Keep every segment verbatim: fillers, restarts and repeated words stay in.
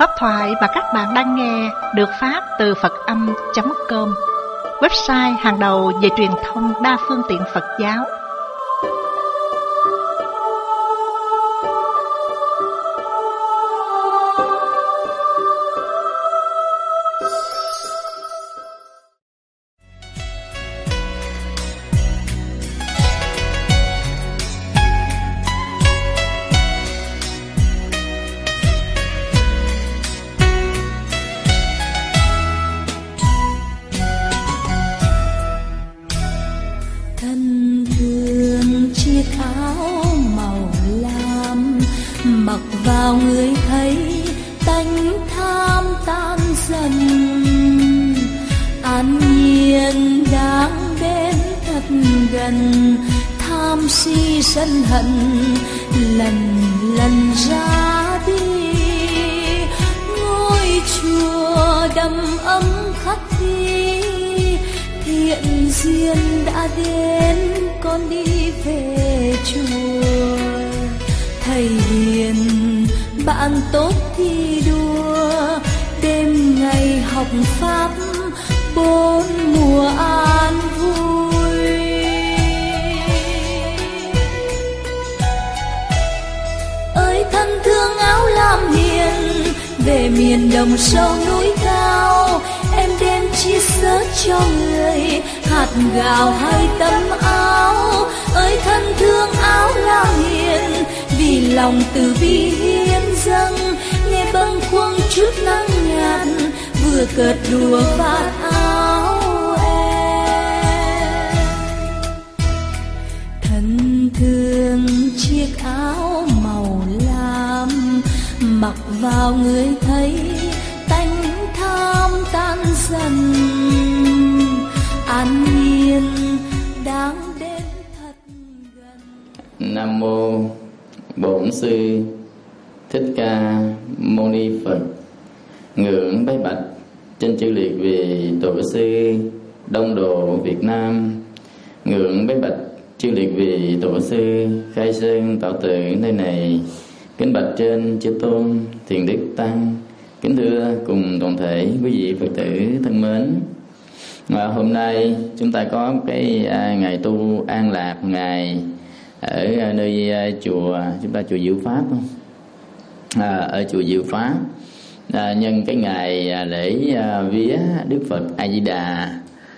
Pháp thoại mà các bạn đang nghe được phát từ Phật Âm chấm com, website hàng đầu về truyền thông đa phương tiện Phật giáo. Sân hận lần lần ra đi, ngôi chùa đầm ấm khắc ghi thiện duyên đã đến, con đi về chùa. Thầy hiền bạn tốt thi đua, đêm ngày học pháp bốn mùa an vui. Thân thương áo lam hiền, về miền đồng sâu núi cao, em đem chia sẻ cho người hạt gạo hay tấm áo. Ơi thân thương áo lam hiền, vì lòng từ bi hiến dâng, nghe bâng khuâng chút nắng nhạt, vừa cợt đùa vạt áo em. Thân thương chiếc áo màu lam, mặc vào người thấy tánh tham tan dần, an nhiên đang đến thật gần. Nam mô Bổn Sư Thích Ca Mâu Ni Phật. Ngưỡng bái bạch trên chư liệt về tổ sư Đông Độ Việt Nam. Ngưỡng bái bạch chư liệt về tổ sư Khai Sơn Tạo Tự nơi này. Kính bạch trên chư tôn thiền đức tăng. Kính thưa cùng toàn thể quý vị Phật tử thân mến. Và hôm nay chúng ta có cái ngày tu an lạc, ngày ở nơi chùa, chúng ta chùa Diệu Pháp không? À, ở chùa Diệu Pháp, à, nhân cái ngày lễ vía Đức Phật A Di Đà.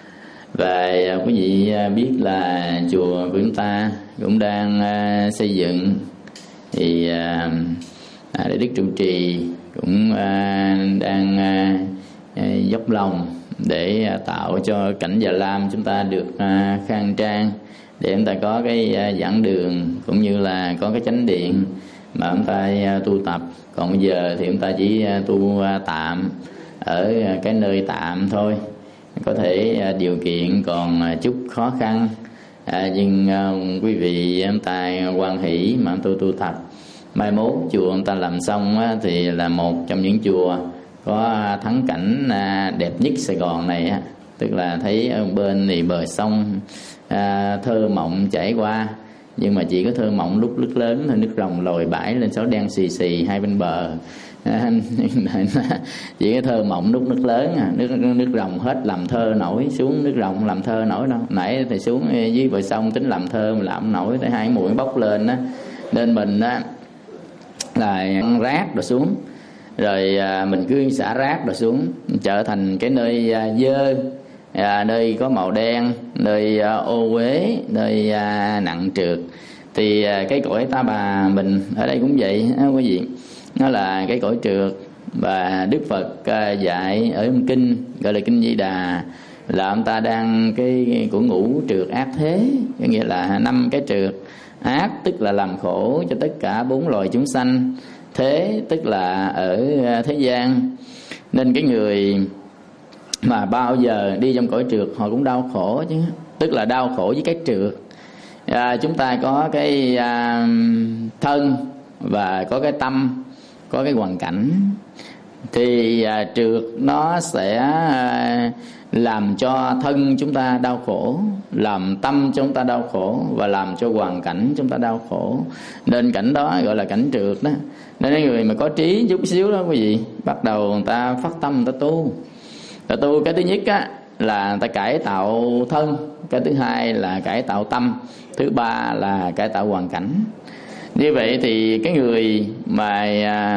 Và quý vị biết là chùa của chúng ta cũng đang xây dựng, thì à, Đại Đức trụ trì cũng à, đang à, dốc lòng để à, tạo cho cảnh Già Lam chúng ta được à, khang trang, để chúng ta có cái à, giảng đường cũng như là có cái chánh điện mà chúng ta à, tu tập. Còn bây giờ thì chúng ta chỉ à, tu à, tạm ở à, cái nơi tạm thôi, có thể à, điều kiện còn à, chút khó khăn. À, nhưng à, quý vị chúng ta hoan hỷ mà tôi tu tập, mai mốt chùa chúng ta làm xong á, thì là một trong những chùa có thắng cảnh à, đẹp nhất Sài Gòn này á. Tức là thấy ở bên thì bờ sông à, thơ mộng chảy qua, nhưng mà chỉ có thơ mộng lúc nước lớn thôi, nước rồng lồi bãi lên sáu đen xì xì hai bên bờ. À, chỉ có thơ mộng lúc nước lớn, à, nước nước rồng hết làm thơ nổi, xuống nước rồng làm thơ nổi đâu. Nãy thì xuống dưới bờ sông tính làm thơ mà làm không nổi, tới hai mũi bốc lên á, nên mình á là ăn rác rồi xuống, rồi à, mình cứ xả rác rồi xuống, trở thành cái nơi à, dơ, à, nơi có màu đen, nơi à, ô uế, nơi à, nặng trược. Thì à, cái cõi Ta Bà mình ở đây cũng vậy á, quý vị. Nó là cái cõi trượt, và Đức Phật à, dạy ở trong kinh gọi là kinh Di Đà là ông ta đang cái của ngũ trượt ác thế, có nghĩa là năm cái trượt. Ác tức là làm khổ cho tất cả bốn loài chúng sanh, thế tức là ở thế gian. Nên cái người mà bao giờ đi trong cõi trượt họ cũng đau khổ chứ, tức là đau khổ với cái trượt. À, chúng ta có cái à, thân và có cái tâm, có cái hoàn cảnh. thì à, trượt nó sẽ à, làm cho thân chúng ta đau khổ, làm tâm chúng ta đau khổ, và làm cho hoàn cảnh chúng ta đau khổ. Nên cảnh đó gọi là cảnh trượt đó. Nên người mà có trí chút xíu đó quý vị, bắt đầu người ta phát tâm, người ta tu. Người ta tu cái thứ nhất á, là người ta cải tạo thân. Cái thứ hai là cải tạo tâm. Thứ ba là cải tạo hoàn cảnh. Như vậy thì cái người mà à,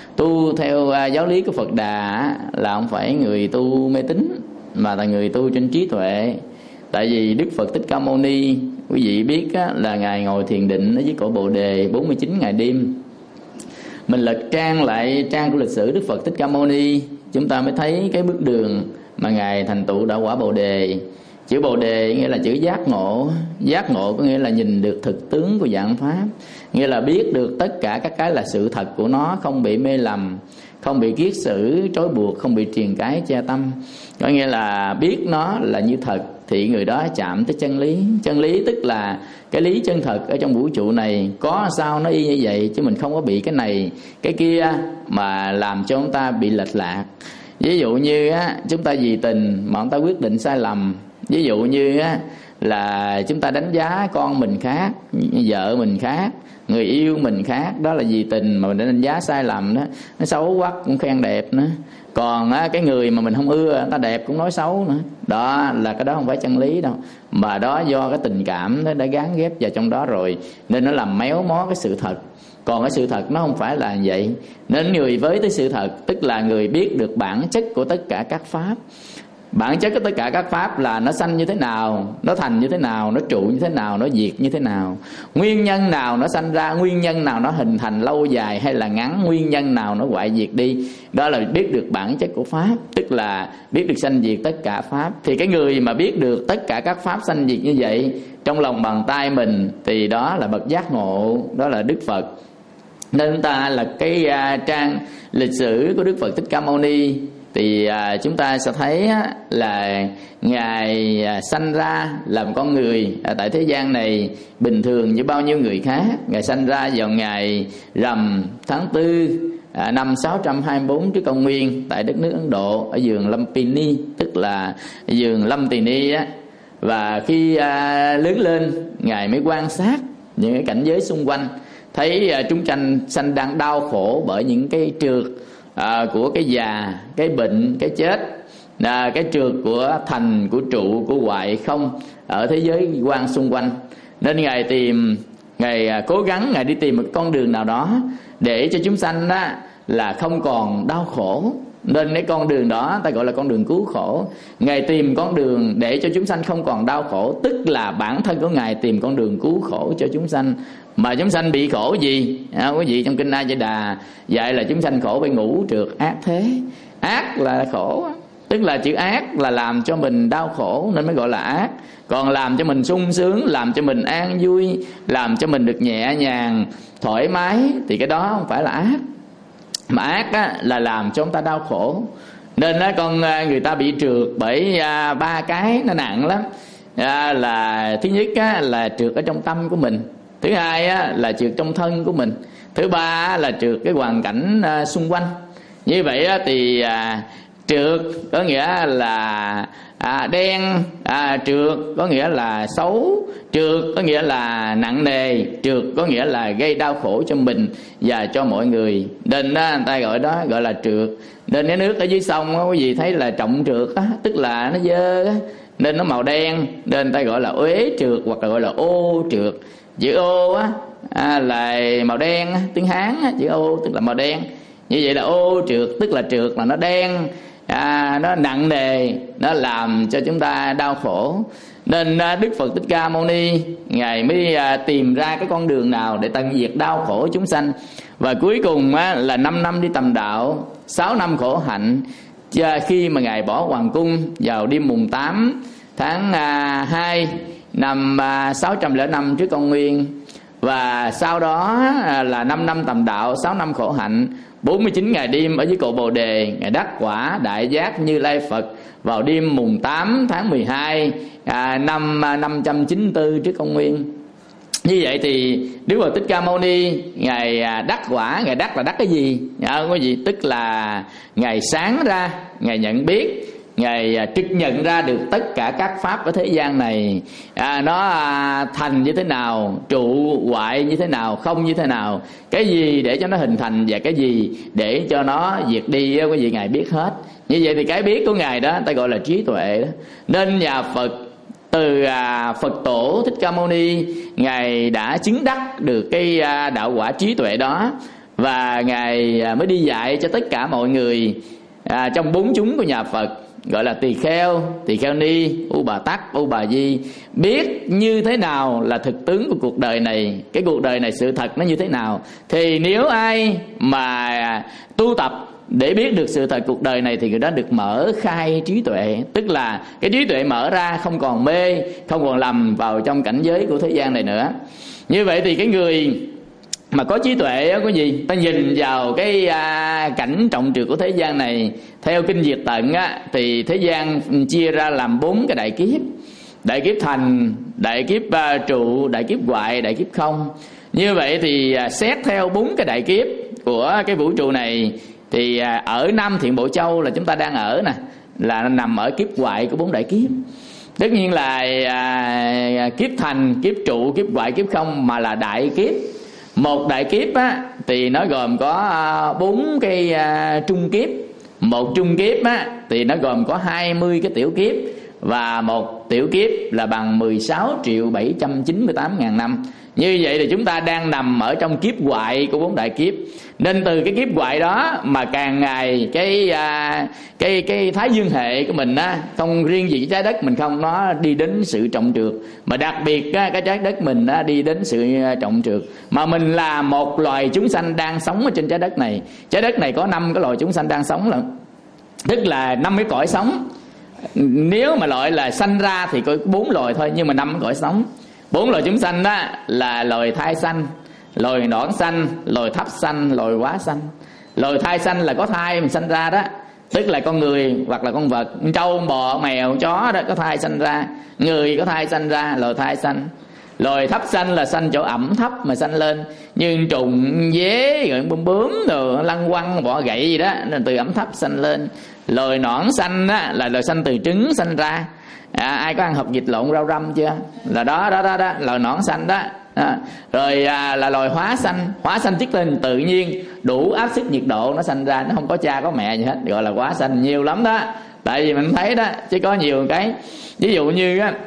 tu theo à, giáo lý của Phật Đà là không phải người tu mê tín, mà là người tu trên trí tuệ. Tại vì Đức Phật Thích Ca Mâu Ni, quý vị biết á, là Ngài ngồi thiền định ở dưới cội Bồ Đề bốn mươi chín ngày đêm. Mình lật trang lại trang của lịch sử Đức Phật Thích Ca Mâu Ni, chúng ta mới thấy cái bước đường mà Ngài thành tựu đạo quả Bồ Đề. Chữ Bồ Đề nghĩa là chữ giác ngộ. Giác ngộ có nghĩa là nhìn được thực tướng của dạng pháp, nghĩa là biết được tất cả các cái là sự thật của nó, không bị mê lầm, không bị kiết sử trói buộc, không bị triền cái che tâm. Có nghĩa là biết nó là như thật thì người đó chạm tới chân lý. Chân lý tức là cái lý chân thật ở trong vũ trụ này, có sao nó y như vậy, chứ mình không có bị cái này cái kia mà làm cho chúng ta bị lệch lạc. Ví dụ như á, chúng ta vì tình mà chúng ta quyết định sai lầm. Ví dụ như á, là chúng ta đánh giá con mình khác, vợ mình khác, người yêu mình khác, đó là vì tình mà mình đã đánh giá sai lầm đó. Nó xấu quá cũng khen đẹp nữa. Còn á, cái người mà mình không ưa, người ta đẹp cũng nói xấu nữa. Đó là cái đó không phải chân lý đâu, mà đó do cái tình cảm nó đã gán ghép vào trong đó rồi, nên nó làm méo mó cái sự thật. Còn cái sự thật nó không phải là vậy. Nên người với tới sự thật tức là người biết được bản chất của tất cả các pháp. Bản chất của tất cả các pháp là nó sanh như thế nào, nó thành như thế nào, nó trụ như thế nào, nó diệt như thế nào, nguyên nhân nào nó sanh ra, nguyên nhân nào nó hình thành lâu dài hay là ngắn, nguyên nhân nào nó hoại diệt đi. Đó là biết được bản chất của pháp, tức là biết được sanh diệt tất cả pháp. Thì cái người mà biết được tất cả các pháp sanh diệt như vậy trong lòng bàn tay mình thì đó là bậc giác ngộ, đó là Đức Phật. Nên chúng ta là cái uh, trang lịch sử của Đức Phật Thích Ca Mâu Ni thì à, chúng ta sẽ thấy á, là Ngài à, sanh ra làm con người à, tại thế gian này bình thường như bao nhiêu người khác. Ngài sanh ra vào ngày rằm tháng tư à, năm sáu trăm hai mươi tư trước công nguyên tại đất nước Ấn Độ, ở vườn Lumpini, tức là vườn Lâm Tỳ Ni á. Và khi à, lớn lên, Ngài mới quan sát những cái cảnh giới xung quanh, thấy à, chúng sanh sanh đang đau khổ bởi những cái trượt À, của cái già, cái bệnh, cái chết, à, cái trượt của thành, của trụ, của hoại không ở thế giới quan xung quanh. Nên Ngài tìm, Ngài à, cố gắng Ngài đi tìm một con đường nào đó để cho chúng sanh đó là không còn đau khổ. Nên cái con đường đó ta gọi là con đường cứu khổ. Ngài tìm con đường để cho chúng sanh không còn đau khổ, tức là bản thân của Ngài tìm con đường cứu khổ cho chúng sanh. Mà chúng sanh bị khổ gì? À, quý vị trong Kinh A Di Đà dạy là chúng sanh khổ bởi ngũ trượt ác thế. Ác là khổ, tức là chữ ác là làm cho mình đau khổ nên mới gọi là ác. Còn làm cho mình sung sướng, làm cho mình an vui, làm cho mình được nhẹ nhàng, thoải mái thì cái đó không phải là ác. Mà ác á, là làm cho chúng ta đau khổ. Nên á, con người ta bị trượt bởi à, ba cái nó nặng lắm. À, là thứ nhất á, là trượt ở trong tâm của mình. Thứ hai á, là trượt trong thân của mình. Thứ ba á, là trượt cái hoàn cảnh à, xung quanh. Như vậy á, thì à, trượt có nghĩa là à, đen, à, trượt có nghĩa là xấu, trượt có nghĩa là nặng nề, trượt có nghĩa là gây đau khổ cho mình và cho mọi người. Nên đó, người ta gọi đó gọi là trượt. Nên cái nước ở dưới sông á, quý vị thấy là trọng trượt á, tức là nó dơ á, nên nó màu đen, nên người ta gọi là uế trượt hoặc là gọi là ô trượt. Chữ ô á à, là màu đen, tiếng Hán á, chữ ô tức là màu đen. Như vậy là ô trượt tức là trượt là nó đen, à, nó nặng nề, nó làm cho chúng ta đau khổ. Nên à, Đức Phật Thích Ca Mâu Ni Ngài mới à, tìm ra cái con đường nào để tận diệt đau khổ chúng sanh. Và cuối cùng á, là năm năm đi tầm đạo, sáu năm khổ hạnh. Khi mà Ngài bỏ hoàng cung vào đêm mùng tám tháng hai năm sáu trăm lẻ năm trước công nguyên. Và sau đó là năm năm tầm đạo, sáu năm khổ hạnh, bốn mươi chín ngày đêm ở dưới cội Bồ Đề. Ngài đắc quả Đại Giác Như Lai Phật vào đêm mùng tám tháng mười hai à, năm năm trăm chín mươi tư trước công nguyên. Như vậy thì Đức Phật Thích Ca Mâu Ni Ngài đắc quả. Ngài đắc là đắc cái gì? À, cái gì? Tức là Ngài sáng ra, Ngài nhận biết, Ngài trực nhận ra được tất cả các pháp ở thế gian này, à, nó à, thành như thế nào, trụ hoại như thế nào, không như thế nào, cái gì để cho nó hình thành và cái gì để cho nó diệt đi, cái gì Ngài biết hết. Như vậy thì cái biết của Ngài đó ta gọi là trí tuệ đó. Nên nhà Phật từ à, Phật tổ Thích Ca Mâu Ni, Ngài đã chứng đắc được cái à, đạo quả trí tuệ đó, và Ngài à, mới đi dạy cho tất cả mọi người à, trong bốn chúng của nhà Phật, gọi là tỳ kheo, tỳ kheo ni, u bà tắc, u bà di, biết như thế nào là thực tướng của cuộc đời này, cái cuộc đời này sự thật nó như thế nào. Thì nếu ai mà tu tập để biết được sự thật cuộc đời này thì người đó được mở khai trí tuệ, tức là cái trí tuệ mở ra, không còn mê, không còn lầm vào trong cảnh giới của thế gian này nữa. Như vậy thì cái người mà có trí tuệ á, có gì ta nhìn vào cái à, cảnh trọng trược của thế gian này theo kinh Diệt Tận á, thì thế gian chia ra làm bốn cái đại kiếp: đại kiếp thành, đại kiếp uh, trụ, đại kiếp hoại, đại kiếp không. Như vậy thì uh, xét theo bốn cái đại kiếp của cái vũ trụ này thì uh, ở Nam Thiện Bộ Châu là chúng ta đang ở nè, là nằm ở kiếp hoại của bốn đại kiếp. Tất nhiên là uh, kiếp thành, kiếp trụ, kiếp hoại, kiếp không mà là đại kiếp. Một đại kiếp á, thì nó gồm có bốn cái uh, trung kiếp. Một trung kiếp á, thì nó gồm có hai mươi cái tiểu kiếp, và một tiểu kiếp là bằng mười sáu triệu bảy trăm chín mươi tám ngàn năm. Như vậy thì chúng ta đang nằm ở trong kiếp hoại của bốn đại kiếp. Nên từ cái kiếp hoại đó mà càng ngày cái à, cái cái thái dương hệ của mình á, không riêng gì trái đất mình không, nó đi đến sự trọng trược, mà đặc biệt á, cái trái đất mình á, đi đến sự trọng trược. Mà mình là một loài chúng sanh đang sống ở trên trái đất này. Trái đất này có năm cái loài chúng sanh đang sống lận, tức là năm cái cõi sống. Nếu mà loại là sanh ra thì có bốn loài thôi, nhưng mà năm cái cõi sống. Bốn loài chúng sanh đó là loài thai sanh, loài nõn sanh, loài thấp sanh, loài hóa sanh. Loài thai sanh là có thai mình sanh ra đó, tức là con người hoặc là con vật, trâu, bò, mèo, chó đó có thai sanh ra. Người có thai sanh ra, loài thai sanh. Loài thấp sanh là sanh chỗ ẩm thấp mà sanh lên, như trùng, dế, rồi bướm bướm, rồi lăng quăng, bọ gậy gì đó, từ ẩm thấp sanh lên. Loài nõn sanh đó là loài sanh từ trứng sanh ra. À, ai có ăn hộp vịt lộn rau răm chưa? Là đó đó đó đó, loài nõn sanh đó. À, rồi à, là loài hóa sanh. Hóa sanh tiết lên tự nhiên, đủ áp suất nhiệt độ nó sanh ra, nó không có cha có mẹ gì hết, gọi là hóa sanh. Nhiều lắm đó, tại vì mình thấy đó, chứ có nhiều cái. Ví dụ như á,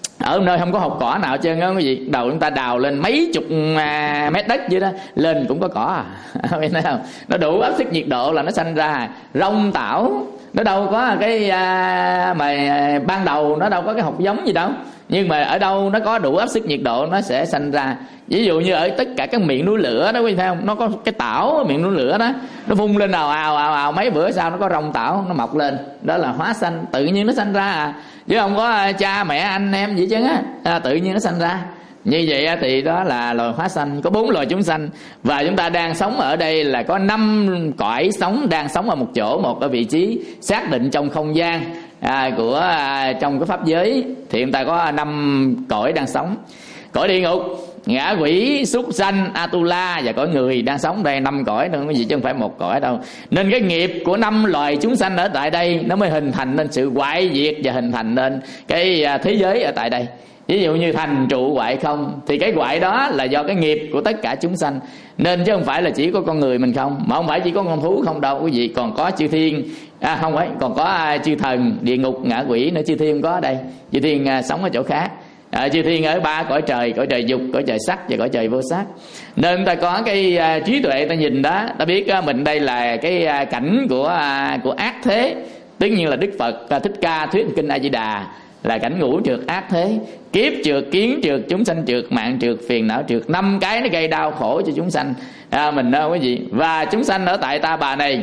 ở nơi không có hột cỏ nào trơn á, cái gì đầu chúng ta đào lên mấy chục à, mét đất vậy đó, lên cũng có cỏ à. Biết không? Nó đủ áp suất nhiệt độ là nó sanh ra. Rong tảo nó đâu có cái à, mà à, ban đầu nó đâu có cái hột giống gì đâu, nhưng mà ở đâu nó có đủ áp suất nhiệt độ nó sẽ sanh ra. Ví dụ như ở tất cả các miệng núi lửa đó, quý vị thấy không? Nó có cái tảo ở miệng núi lửa đó, nó phun lên ào ào ào ào, mấy bữa sau nó có rong tảo nó mọc lên, đó là hóa sanh, tự nhiên nó sanh ra à, chứ không có cha mẹ anh em gì chứ á, à, tự nhiên nó sanh ra. Như vậy thì đó là loài hóa sanh, có bốn loài chúng sanh. Và chúng ta đang sống ở đây là có năm cõi sống đang sống ở một chỗ, một ở vị trí xác định trong không gian à, của à, trong cái pháp giới thì chúng ta có năm cõi đang sống. Cõi địa ngục, ngã quỷ, súc sanh, Atula và cõi người đang sống đây, năm cõi nữa, cái gì chứ không phải một cõi đâu. Nên cái nghiệp của năm loài chúng sanh ở tại đây nó mới hình thành nên sự hoại diệt và hình thành nên cái thế giới ở tại đây. Ví dụ như thành trụ hoại không, thì cái hoại đó là do cái nghiệp của tất cả chúng sanh. Nên chứ không phải là chỉ có con người mình không, mà không phải chỉ có con thú không đâu quý vị, còn có chư thiên, à không phải, còn có à, chư thần, địa ngục, ngạ quỷ nữa. Chư thiên có ở đây, chư thiên à, sống ở chỗ khác. À, chư thiên ở ba cõi trời, cõi trời dục, cõi trời sắc và cõi trời vô sắc. Nên ta có cái à, trí tuệ, ta nhìn đó, ta biết à, mình đây là cái à, cảnh của à, của ác thế. Tất nhiên là Đức Phật à, Thích Ca thuyết kinh A Di Đà là cảnh ngũ trược ác thế, kiếp trược, kiến trược, chúng sanh trược, mạng trược, phiền não trược, năm cái nó gây đau khổ cho chúng sanh à, mình đâu quý vị. Và chúng sanh ở tại Ta Bà này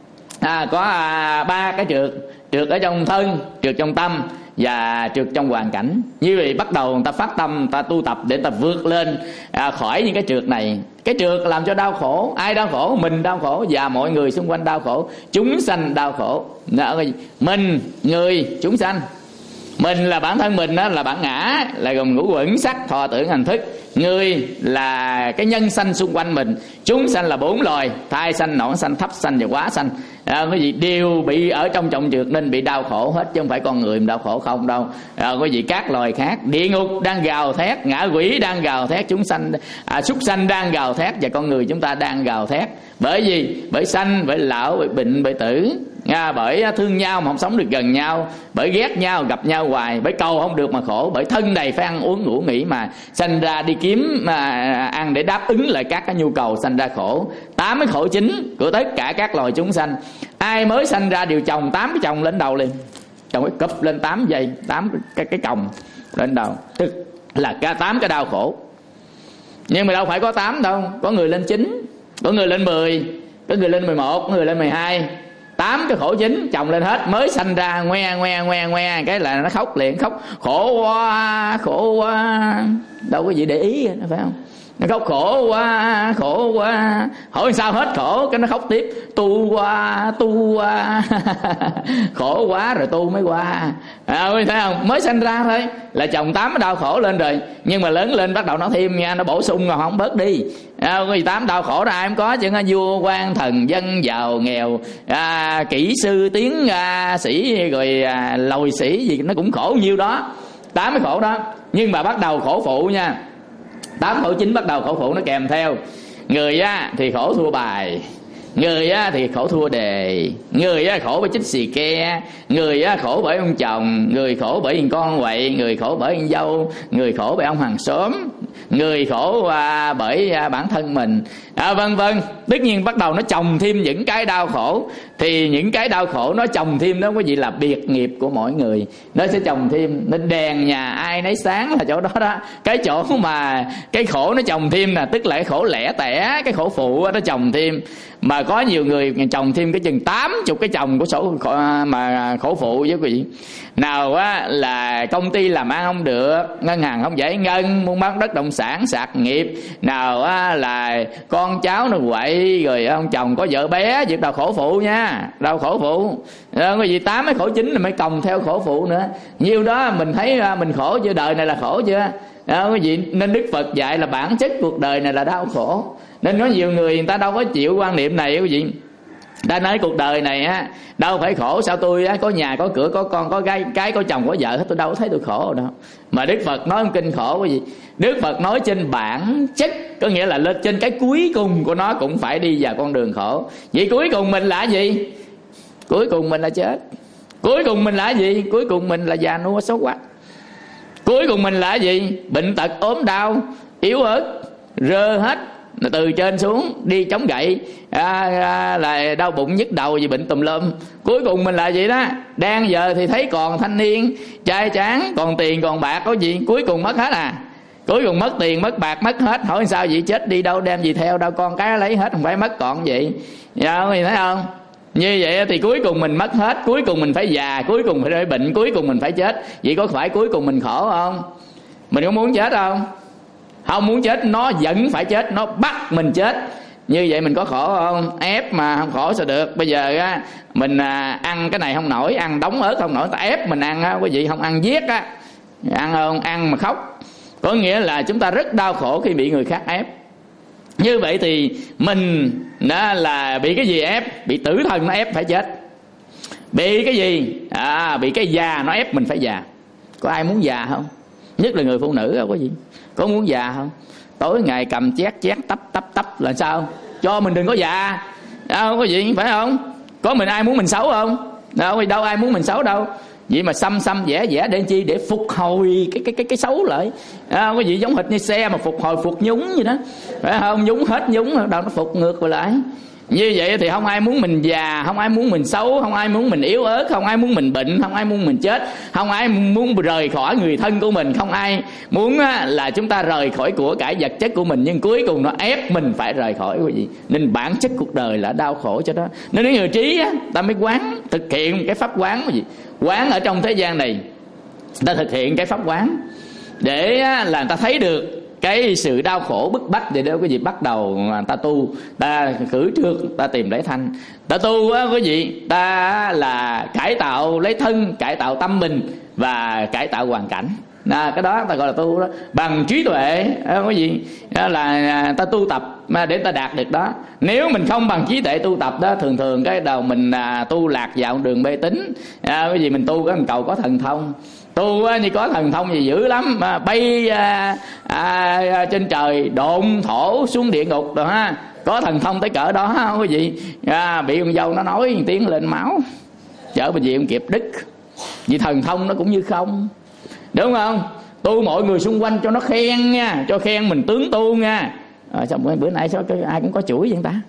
à, có à, ba cái trược: trược ở trong thân, trược trong tâm và trược trong hoàn cảnh. Như vậy bắt đầu người ta phát tâm, người ta tu tập để người ta vượt lên à, khỏi những cái trược này. Cái trược làm cho đau khổ, ai đau khổ? Mình đau khổ và mọi người xung quanh đau khổ, chúng sanh đau khổ. Mình, người, chúng sanh. Mình là bản thân mình đó, là bản ngã, là gồm ngũ uẩn sắc thọ tưởng hành thức. Người là cái nhân sanh xung quanh mình. Chúng sanh là bốn loài: thai sanh, nõn sanh, thấp sanh và quá sanh. À, cái gì đều bị ở trong trọng trược nên bị đau khổ hết, chứ không phải con người đau khổ không đâu. À, cái gì các loài khác, địa ngục đang gào thét, ngạ quỷ đang gào thét, chúng sanh à, súc sanh đang gào thét, và con người chúng ta đang gào thét. Bởi gì? Bởi sanh, bởi lão, bởi bệnh, bởi tử. À, bởi thương nhau mà không sống được gần nhau, bởi ghét nhau gặp nhau hoài, bởi cầu không được mà khổ, bởi thân đầy phải ăn uống ngủ nghỉ mà sanh ra đi kiếm mà ăn để đáp ứng lại các cái nhu cầu, sanh ra khổ. Tám cái khổ chính của tất cả các loài chúng sanh. Ai mới sanh ra đều chồng tám cái chồng lên đầu liền, chồng cái cụp lên tám giây, tám cái cái chồng lên đầu, tức là cả tám cái đau khổ. Nhưng mà đâu phải có tám đâu, có người lên chín, có người lên mười, có người lên mười một, có người lên mười hai. Tám cái khổ chính chồng lên hết. Mới sanh ra ngoe ngoe ngoe ngoe cái là nó khóc liền, khóc khổ quá khổ quá, đâu có gì để ý, phải không? Nó khóc khổ quá khổ quá, hỏi sao hết khổ, cái nó khóc tiếp tu quá tu quá khổ quá rồi tu mới qua. À, thấy không? Mới sanh ra thôi là chồng tám đau khổ lên rồi, nhưng mà lớn lên bắt đầu nó thêm nha, nó bổ sung rồi không bớt đi. À, cái gì tám đau khổ đó ai không có chứ, vua quan thần dân giàu nghèo, à, kỹ sư tiến à, sĩ rồi à, lồi sĩ gì nó cũng khổ nhiêu đó, tám cái khổ đó. Nhưng mà bắt đầu khổ phụ nha, tám khổ chính bắt đầu khổ phụ nó kèm theo. Người á thì khổ thua bài, người á thì khổ thua đề, người á khổ bởi chích xì ke, người á khổ bởi ông chồng, người khổ bởi con quậy, người khổ bởi ông dâu, người khổ bởi ông hàng xóm, người khổ à, bởi à, bản thân mình, à, vân vân. Tất nhiên bắt đầu nó chồng thêm những cái đau khổ. Thì những cái đau khổ nó chồng thêm đó có gì là biệt nghiệp của mỗi người, nó sẽ chồng thêm. Nên đèn nhà ai nấy sáng là chỗ đó đó. Cái chỗ mà cái khổ nó chồng thêm là tức là cái khổ lẻ tẻ, cái khổ phụ nó chồng thêm. Mà có nhiều người chồng thêm cái chừng tám chục cái chồng của sổ mà khổ phụ với quý vị. Nào á là công ty làm ăn không được, ngân hàng không giải ngân, buôn bán bất động sản sạt nghiệp. Nào á là con cháu nó quậy, rồi ông chồng có vợ bé, việc đau khổ phụ nha, đau khổ phụ. Đó, cái gì tám cái khổ chính là mới còng theo khổ phụ nữa. Nhiêu đó mình thấy mình khổ chưa, đời này là khổ chưa. Đó, cái gì nên Đức Phật dạy là bản chất cuộc đời này là đau khổ. Nên có nhiều người người ta đâu có chịu quan niệm này quý vị. Ta nói cuộc đời này á đâu phải khổ, sao tôi á có nhà có cửa có con có gái cái có chồng có vợ hết, tôi đâu có thấy tôi khổ đâu. Mà Đức Phật nói kinh khổ cái gì? Đức Phật nói trên bản chất, có nghĩa là lên trên cái cuối cùng của nó cũng phải đi vào con đường khổ. Vậy cuối cùng mình là gì? Cuối cùng mình là chết. Cuối cùng mình là gì? Cuối cùng mình là già nua xấu quắc. Cuối cùng mình là gì? Bệnh tật ốm đau yếu ớt rơ hết từ trên xuống, đi chống gậy à, à, là đau bụng nhức đầu gì bệnh tùm lum. Cuối cùng mình là gì đó? Đang giờ thì thấy còn thanh niên trai tráng, còn tiền còn bạc có gì, cuối cùng mất hết à. Cuối cùng mất tiền mất bạc mất hết, hỏi sao vậy? Chết đi đâu đem gì theo đâu, con cái lấy hết không phải mất còn gì. Dạ mình thấy không? Như vậy thì cuối cùng mình mất hết, cuối cùng mình phải già, cuối cùng phải bệnh, cuối cùng mình phải chết. Vậy có phải cuối cùng mình khổ không? Mình có muốn chết không? Không muốn chết, nó vẫn phải chết, nó bắt mình chết. Như vậy mình có khổ không? Ép mà không khổ sao được. Bây giờ á mình à, ăn cái này không nổi, ăn đóng ớt không nổi, ta ép mình ăn á quý vị, không ăn giết á, ăn không? Ăn mà khóc. Có nghĩa là chúng ta rất đau khổ khi bị người khác ép. Như vậy thì mình đó là bị cái gì ép? Bị tử thần nó ép phải chết. Bị cái gì? À, bị cái già nó ép mình phải già. Có ai muốn già không? Nhất là người phụ nữ đâu có gì. Có muốn già không? Tối ngày cầm chét chét tấp tấp tấp là sao? Cho mình đừng có già. Đâu có gì, phải không? Có mình ai muốn mình xấu không? Đâu, đâu ai muốn mình xấu đâu. Vậy mà xăm xăm vẽ vẽ để chi? Để phục hồi cái cái cái cái xấu lại. À, có gì giống hệt như xe mà phục hồi phục nhúng vậy đó, phải không? Nhúng hết nhúng đâu nó phục ngược lại. Như vậy thì không ai muốn mình già, không ai muốn mình xấu, không ai muốn mình yếu ớt, không ai muốn mình bệnh, không ai muốn mình chết, không ai muốn rời khỏi người thân của mình, không ai muốn là chúng ta rời khỏi của cải vật chất của mình, nhưng cuối cùng nó ép mình phải rời khỏi cái gì. Nên bản chất cuộc đời là đau khổ cho đó. Nên những người trí á, ta mới quán, thực hiện cái pháp quán cái gì. Quán ở trong thế gian này, ta thực hiện cái pháp quán để là người ta thấy được cái sự đau khổ bức bách vậy đó quý vị, bắt đầu ta tu, ta khử trước, ta tìm lấy thanh. Ta tu á quý vị, ta là cải tạo lấy thân, cải tạo tâm mình và cải tạo hoàn cảnh. À, cái đó ta gọi là tu đó, bằng trí tuệ đó, quý vị, đó là ta tu tập mà để ta đạt được đó. Nếu mình không bằng trí tuệ tu tập đó, thường thường cái đầu mình à, tu lạc vào đường mê tín. À, quý vị, mình tu cái mình cầu có thần thông, tu á, như có thần thông gì dữ lắm, à, bay à, à, trên trời, độn thổ xuống địa ngục rồi ha, có thần thông tới cỡ đó ha, quý vị. À, bị con dâu nó nói một tiếng lên máu, chở bệnh viện không kịp đứt, vì thần thông nó cũng như không. Đúng không? Tu mọi người xung quanh cho nó khen nha, cho khen mình tướng tu nha. À, sao bữa, bữa nay sao ai cũng có chuỗi vậy ta?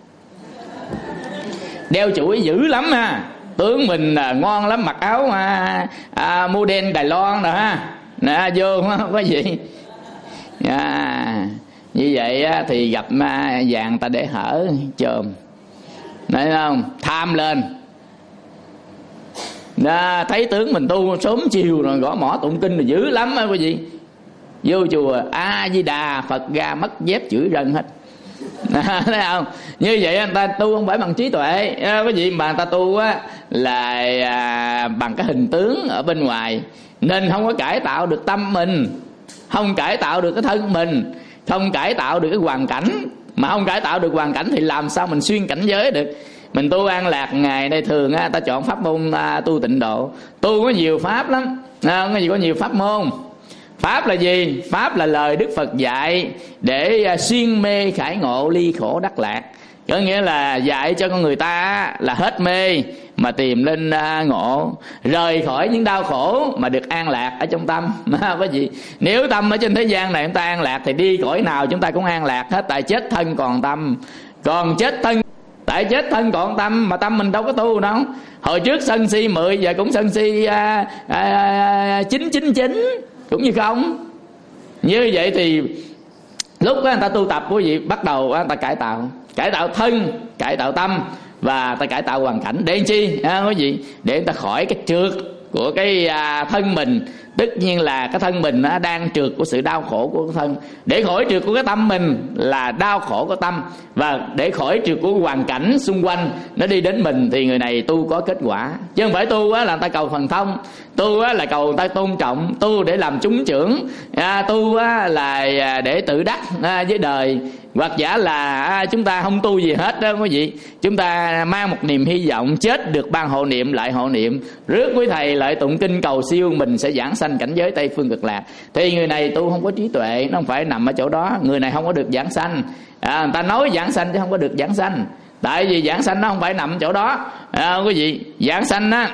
Đeo chuỗi dữ lắm ha. Tướng mình à, ngon lắm, mặc áo à, à, model Đài Loan rồi ha. Nè vô có gì. À, như vậy á, thì gặp à, vàng ta để hở chồm. Thấy không? Tham lên. Đó, thấy tướng mình tu sớm chiều rồi gõ mỏ tụng kinh là dữ lắm á quý vị. Vô chùa A Di Đà Phật ra mất dép chửi rần hết. Thấy không? Như vậy người ta tu không phải bằng trí tuệ à, quý vị, mà người ta tu á là à, bằng cái hình tướng ở bên ngoài, nên không có cải tạo được tâm mình, không cải tạo được cái thân mình, không cải tạo được cái hoàn cảnh. Mà không cải tạo được hoàn cảnh thì làm sao mình xuyên cảnh giới được. Mình tu an lạc ngày đây thường á, ta chọn pháp môn à, tu tịnh độ. Tu có nhiều pháp lắm, à, có gì có nhiều pháp môn. Pháp là gì? Pháp là lời Đức Phật dạy để à, xuyên mê khải ngộ, ly khổ đắc lạc. Có nghĩa là dạy cho con người ta là hết mê mà tìm lên à, ngộ, rời khỏi những đau khổ mà được an lạc ở trong tâm. Có gì? Nếu tâm ở trên thế gian này chúng ta an lạc thì đi cõi nào chúng ta cũng an lạc hết. Tại chết thân còn tâm, còn chết thân. Tại chết thân còn tâm mà tâm mình đâu có tu đâu. Hồi trước sân si mười, giờ cũng sân si à, à, chín chín chín, cũng như không. Như vậy thì lúc đó người ta tu tập quý vị, bắt đầu người ta cải tạo, cải tạo thân, cải tạo tâm và ta cải tạo hoàn cảnh. Để làm chi à, quý vị? Để người ta khỏi cái trượt của cái à, thân mình. Tất nhiên là cái thân mình nó đang trượt của sự đau khổ của cái thân. Để khỏi trượt của cái tâm mình là đau khổ của tâm, và để khỏi trượt của hoàn cảnh xung quanh nó đi đến mình, thì người này tu có kết quả. Chứ không phải tu á là người ta cầu thần thông, tu á là cầu người ta tôn trọng, tu để làm chúng trưởng, à, tu á là để tự đắc à, với đời. Hoặc giả là à, chúng ta không tu gì hết đó quý vị, chúng ta mang một niềm hy vọng chết được ban hộ niệm lại hộ niệm, rước quý thầy lại tụng kinh cầu siêu mình sẽ giảng sanh cảnh giới Tây Phương Cực Lạc. Thì người này tu không có trí tuệ, nó không phải nằm ở chỗ đó. Người này không có được giảng sanh. À, người ta nói giảng sanh chứ không có được giảng sanh. Tại vì giảng sanh nó không phải nằm ở chỗ đó à, quý vị. Giảng sanh á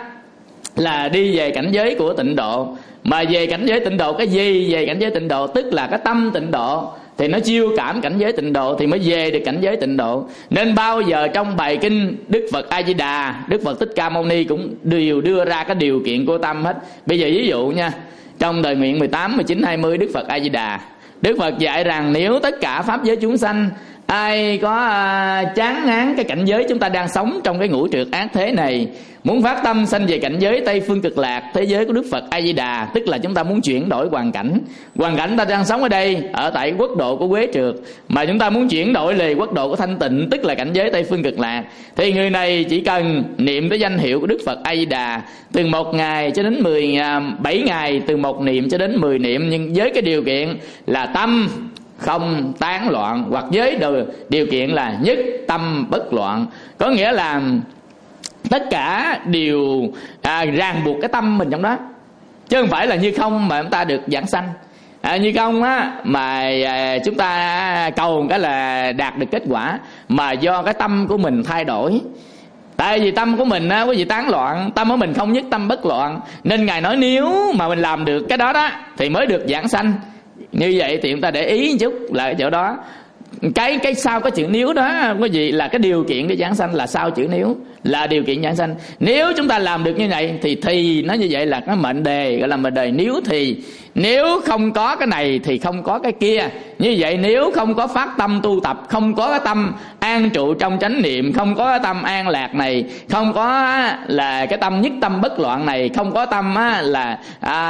là đi về cảnh giới của tịnh độ. Mà về cảnh giới tịnh độ cái gì? Về cảnh giới tịnh độ tức là cái tâm tịnh độ, thì nó chiêu cảm cảnh giới tịnh độ thì mới về được cảnh giới tịnh độ. Nên bao giờ trong bài kinh Đức Phật A Di Đà, Đức Phật Thích Ca Mâu Ni cũng đều đưa ra cái điều kiện của tâm hết. Bây giờ ví dụ nha, trong đời nguyện mười tám, mười chín, hai mươi Đức Phật A Di Đà, Đức Phật dạy rằng nếu tất cả pháp giới chúng sanh ai có à, chán ngán cái cảnh giới chúng ta đang sống trong cái ngũ trượt ác thế này, muốn phát tâm sanh về cảnh giới Tây Phương Cực Lạc, thế giới của Đức Phật A Di Đà, tức là chúng ta muốn chuyển đổi hoàn cảnh. Hoàn cảnh ta đang sống ở đây, ở tại quốc độ của Quế Trượt, mà chúng ta muốn chuyển đổi về quốc độ của Thanh Tịnh, tức là cảnh giới Tây Phương Cực Lạc, thì người này chỉ cần niệm tới danh hiệu của Đức Phật A Di Đà từ một ngày cho đến mười bảy ngày, từ một niệm cho đến mười niệm, nhưng với cái điều kiện là tâm không tán loạn, hoặc với điều kiện là nhất tâm bất loạn. Có nghĩa là tất cả đều à, ràng buộc cái tâm mình trong đó, chứ không phải là như không mà chúng ta được giảng sanh. À, như không á mà à, chúng ta cầu cái là đạt được kết quả, mà do cái tâm của mình thay đổi. Tại vì tâm của mình á, quý vị tán loạn, tâm của mình không nhất tâm bất loạn, nên Ngài nói nếu mà mình làm được cái đó đó thì mới được giảng sanh. Như vậy thì chúng ta để ý một chút là ở chỗ đó. Cái cái sau cái chữ nếu đó quý vị là cái điều kiện để giảng sanh, là sau chữ nếu là điều kiện giảng sanh. Nếu chúng ta làm được như vậy thì thì nó như vậy là cái mệnh đề, gọi là mệnh đề nếu thì. Nếu không có cái này thì không có cái kia. Như vậy nếu không có phát tâm tu tập, không có cái tâm an trụ trong chánh niệm, không có cái tâm an lạc này, không có là cái tâm nhất tâm bất loạn này, không có tâm là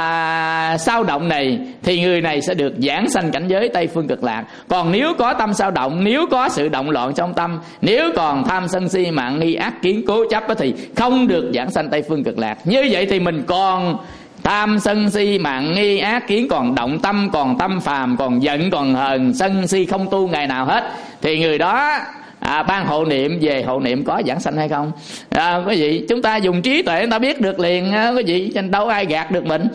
à, sao động này, thì người này sẽ được giảng sanh cảnh giới Tây Phương Cực Lạc. Còn nếu có tâm sao động, nếu có sự động loạn trong tâm, nếu còn tham sân si mạng nghi ác kiến cố chấp thì không được giảng sanh Tây Phương Cực Lạc. Như vậy thì mình còn tham sân si mạng nghi ác kiến, còn động tâm, còn tâm phàm, còn giận, còn hờn sân si, không tu ngày nào hết, thì người đó à, ban hộ niệm về hộ niệm có giảng sanh hay không? À, quý vị, chúng ta dùng trí tuệ chúng ta biết được liền, quý vị, đâu ai gạt được mình.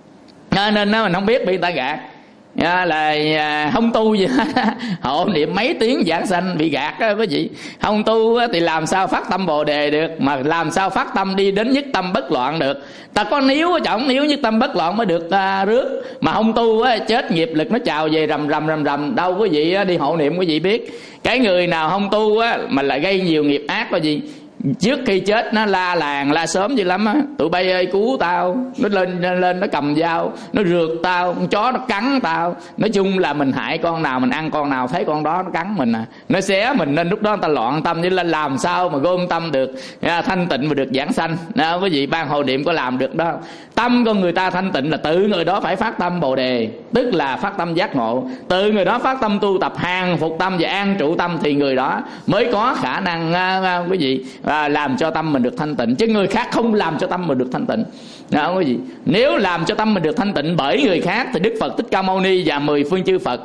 À, nên mình không biết bị người ta gạt. À, là à, không tu gì hết, hộ niệm mấy tiếng giảng sanh bị gạt đó quý vị. Không tu thì làm sao phát tâm Bồ Đề được, mà làm sao phát tâm đi đến nhất tâm bất loạn được. Ta có níu ở trọng, níu nhất tâm bất loạn mới được à, rước. Mà không tu á, chết nghiệp lực nó trào về rầm rầm rầm rầm. Đâu quý vị á, đi hộ niệm quý vị biết. Cái người nào không tu á, mà lại gây nhiều nghiệp ác có gì, trước khi chết nó la làng la sớm dữ lắm á. Tụi bay ơi cứu tao, nó lên lên nó cầm dao nó rượt tao, con chó nó cắn tao. Nói chung là mình hại con nào mình ăn con nào, thấy con đó nó cắn mình à, nó xé mình, nên lúc đó người ta loạn tâm. Chứ lên làm sao mà gom tâm được à, thanh tịnh mà được giảng sanh. Đó, quý vị, ban hộ niệm có làm được đó. Tâm con người ta thanh tịnh là tự người đó phải phát tâm Bồ Đề, tức là phát tâm giác ngộ. Tự người đó phát tâm tu tập hàng phục tâm và an trụ tâm, thì người đó mới có khả năng à, à, quý vị à, làm cho tâm mình được thanh tịnh. Chứ người khác không làm cho tâm mình được thanh tịnh. Đó, quý vị, nếu làm cho tâm mình được thanh tịnh bởi người khác thì Đức Phật Thích Ca Mâu Ni và mười phương chư Phật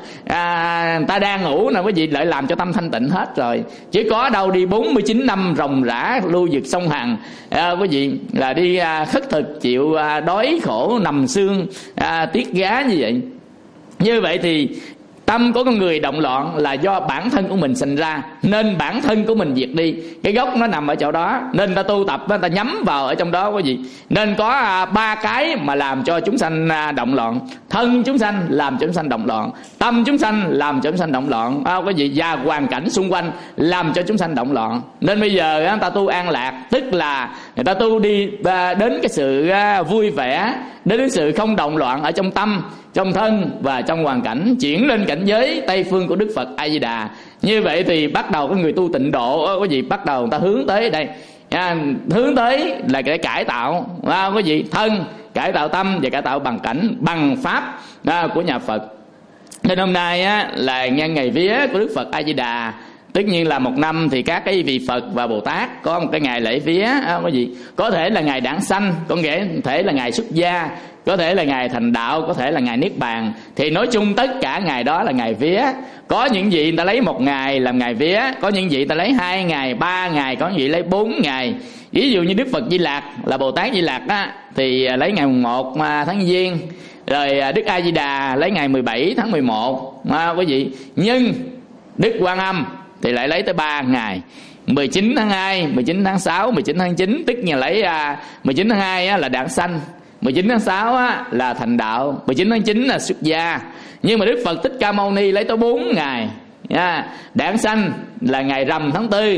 à, ta đang ngủ nè quý vị, lại làm cho tâm thanh tịnh hết rồi. Chứ có đâu đi bốn mươi chín năm ròng rã lưu vực sông Hằng à, quý vị, là đi à, khất thực chịu à, đói khổ nằm xương à, tiết gá như vậy. Như vậy thì tâm của con người động loạn là do bản thân của mình sinh ra, nên bản thân của mình diệt đi. Cái gốc nó nằm ở chỗ đó, nên ta tu tập, ta nhắm vào ở trong đó quý vị. Nên có à, ba cái mà làm cho chúng sanh à, động loạn. Thân chúng sanh làm cho chúng sanh động loạn, tâm chúng sanh làm cho chúng sanh động loạn à, quý vị, và hoàn cảnh xung quanh làm cho chúng sanh động loạn. Nên bây giờ à, ta tu an lạc, tức là người ta tu đi à, đến cái sự à, vui vẻ, đến cái sự không động loạn ở trong tâm, trong thân và trong hoàn cảnh, chuyển lên cảnh giới Tây Phương của Đức Phật A Di Đà. Như vậy thì bắt đầu cái người tu tịnh độ quý vị, bắt đầu người ta hướng tới đây à, hướng tới là để cải tạo à, quý vị, thân, cải tạo tâm và cải tạo bằng cảnh bằng pháp à, của nhà Phật. Nên hôm nay á, là nhân ngày vía của Đức Phật A Di Đà. Tất nhiên là một năm thì các cái vị Phật và Bồ Tát có một cái ngày lễ vía à, quý vị. Có thể là ngày đản sanh, có thể là ngày xuất gia, có thể là ngày thành đạo, có thể là ngày niết bàn. Thì nói chung tất cả ngày đó là ngày vía. Có những vị người ta lấy một ngày làm ngày vía, có những vị người ta lấy hai ngày, ba ngày, có những vị lấy bốn ngày. Ví dụ như Đức Phật Di Lặc là Bồ Tát Di Lặc á, thì lấy ngày mùng một tháng Giêng. Rồi Đức A Di Đà lấy ngày mười bảy tháng mười một à, quý vị. Nhưng Đức Quan Âm thì lại lấy tới ba ngày, mười chín tháng hai, mười chín tháng sáu, mười chín tháng chín. Tức là lấy à, mười chín tháng hai á, là đản sanh, mười chín tháng sáu á, là thành đạo, mười chín tháng chín là xuất gia. Nhưng mà Đức Phật Thích Ca Mâu Ni lấy tới bốn ngày nha. Đản sanh là ngày rằm tháng tư,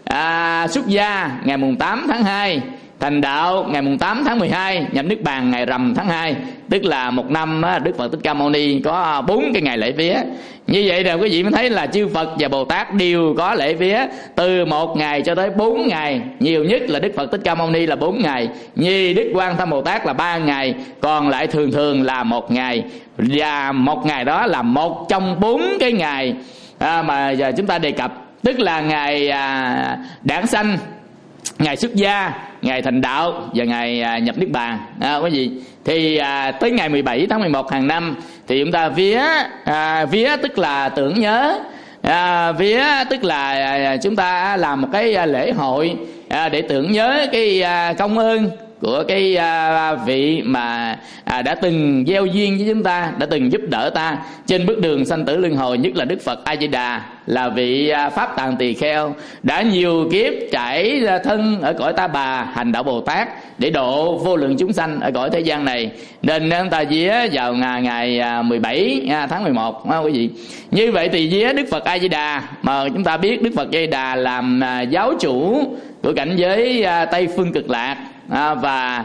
à, xuất gia ngày mùng tám tháng hai, thành đạo ngày mùng tám tháng mười hai, nhập niết bàn ngày rằm tháng hai. Tức là một năm á, Đức Phật Thích Ca Mâu Ni có bốn cái ngày lễ vía. Như vậy rồi quý vị mới thấy là chư Phật và Bồ Tát đều có lễ vía từ một ngày cho tới bốn ngày. Nhiều nhất là Đức Phật Thích Ca Mâu Ni là bốn ngày, như Đức Quan Tham Bồ Tát là ba ngày, còn lại thường thường là một ngày. Và một ngày đó là một trong bốn cái ngày à, mà giờ chúng ta đề cập. Tức là ngày à, đản sanh, ngày xuất gia, ngày thành đạo và ngày à, nhập niết bàn à, quý vị. Thì à, tới ngày mười bảy tháng mười một hàng năm thì chúng ta vía à, vía tức là tưởng nhớ à, vía tức là à, chúng ta làm một cái à, lễ hội à, để tưởng nhớ cái à, công ơn của cái à, vị mà à, đã từng gieo duyên với chúng ta, đã từng giúp đỡ ta trên bước đường sanh tử luân hồi. Nhất là Đức Phật A Di Đà là vị à, pháp tạng tỳ kheo, đã nhiều kiếp trải thân ở cõi Ta Bà hành đạo Bồ Tát để độ vô lượng chúng sanh ở cõi thế gian này. Nên chúng ta vía vào ngày, ngày mười bảy tháng mười một đó, quý vị. Như vậy thì vía Đức Phật A Di Đà, mà chúng ta biết Đức Phật A Di Đà làm à, giáo chủ của cảnh giới à, Tây Phương Cực Lạc. À, và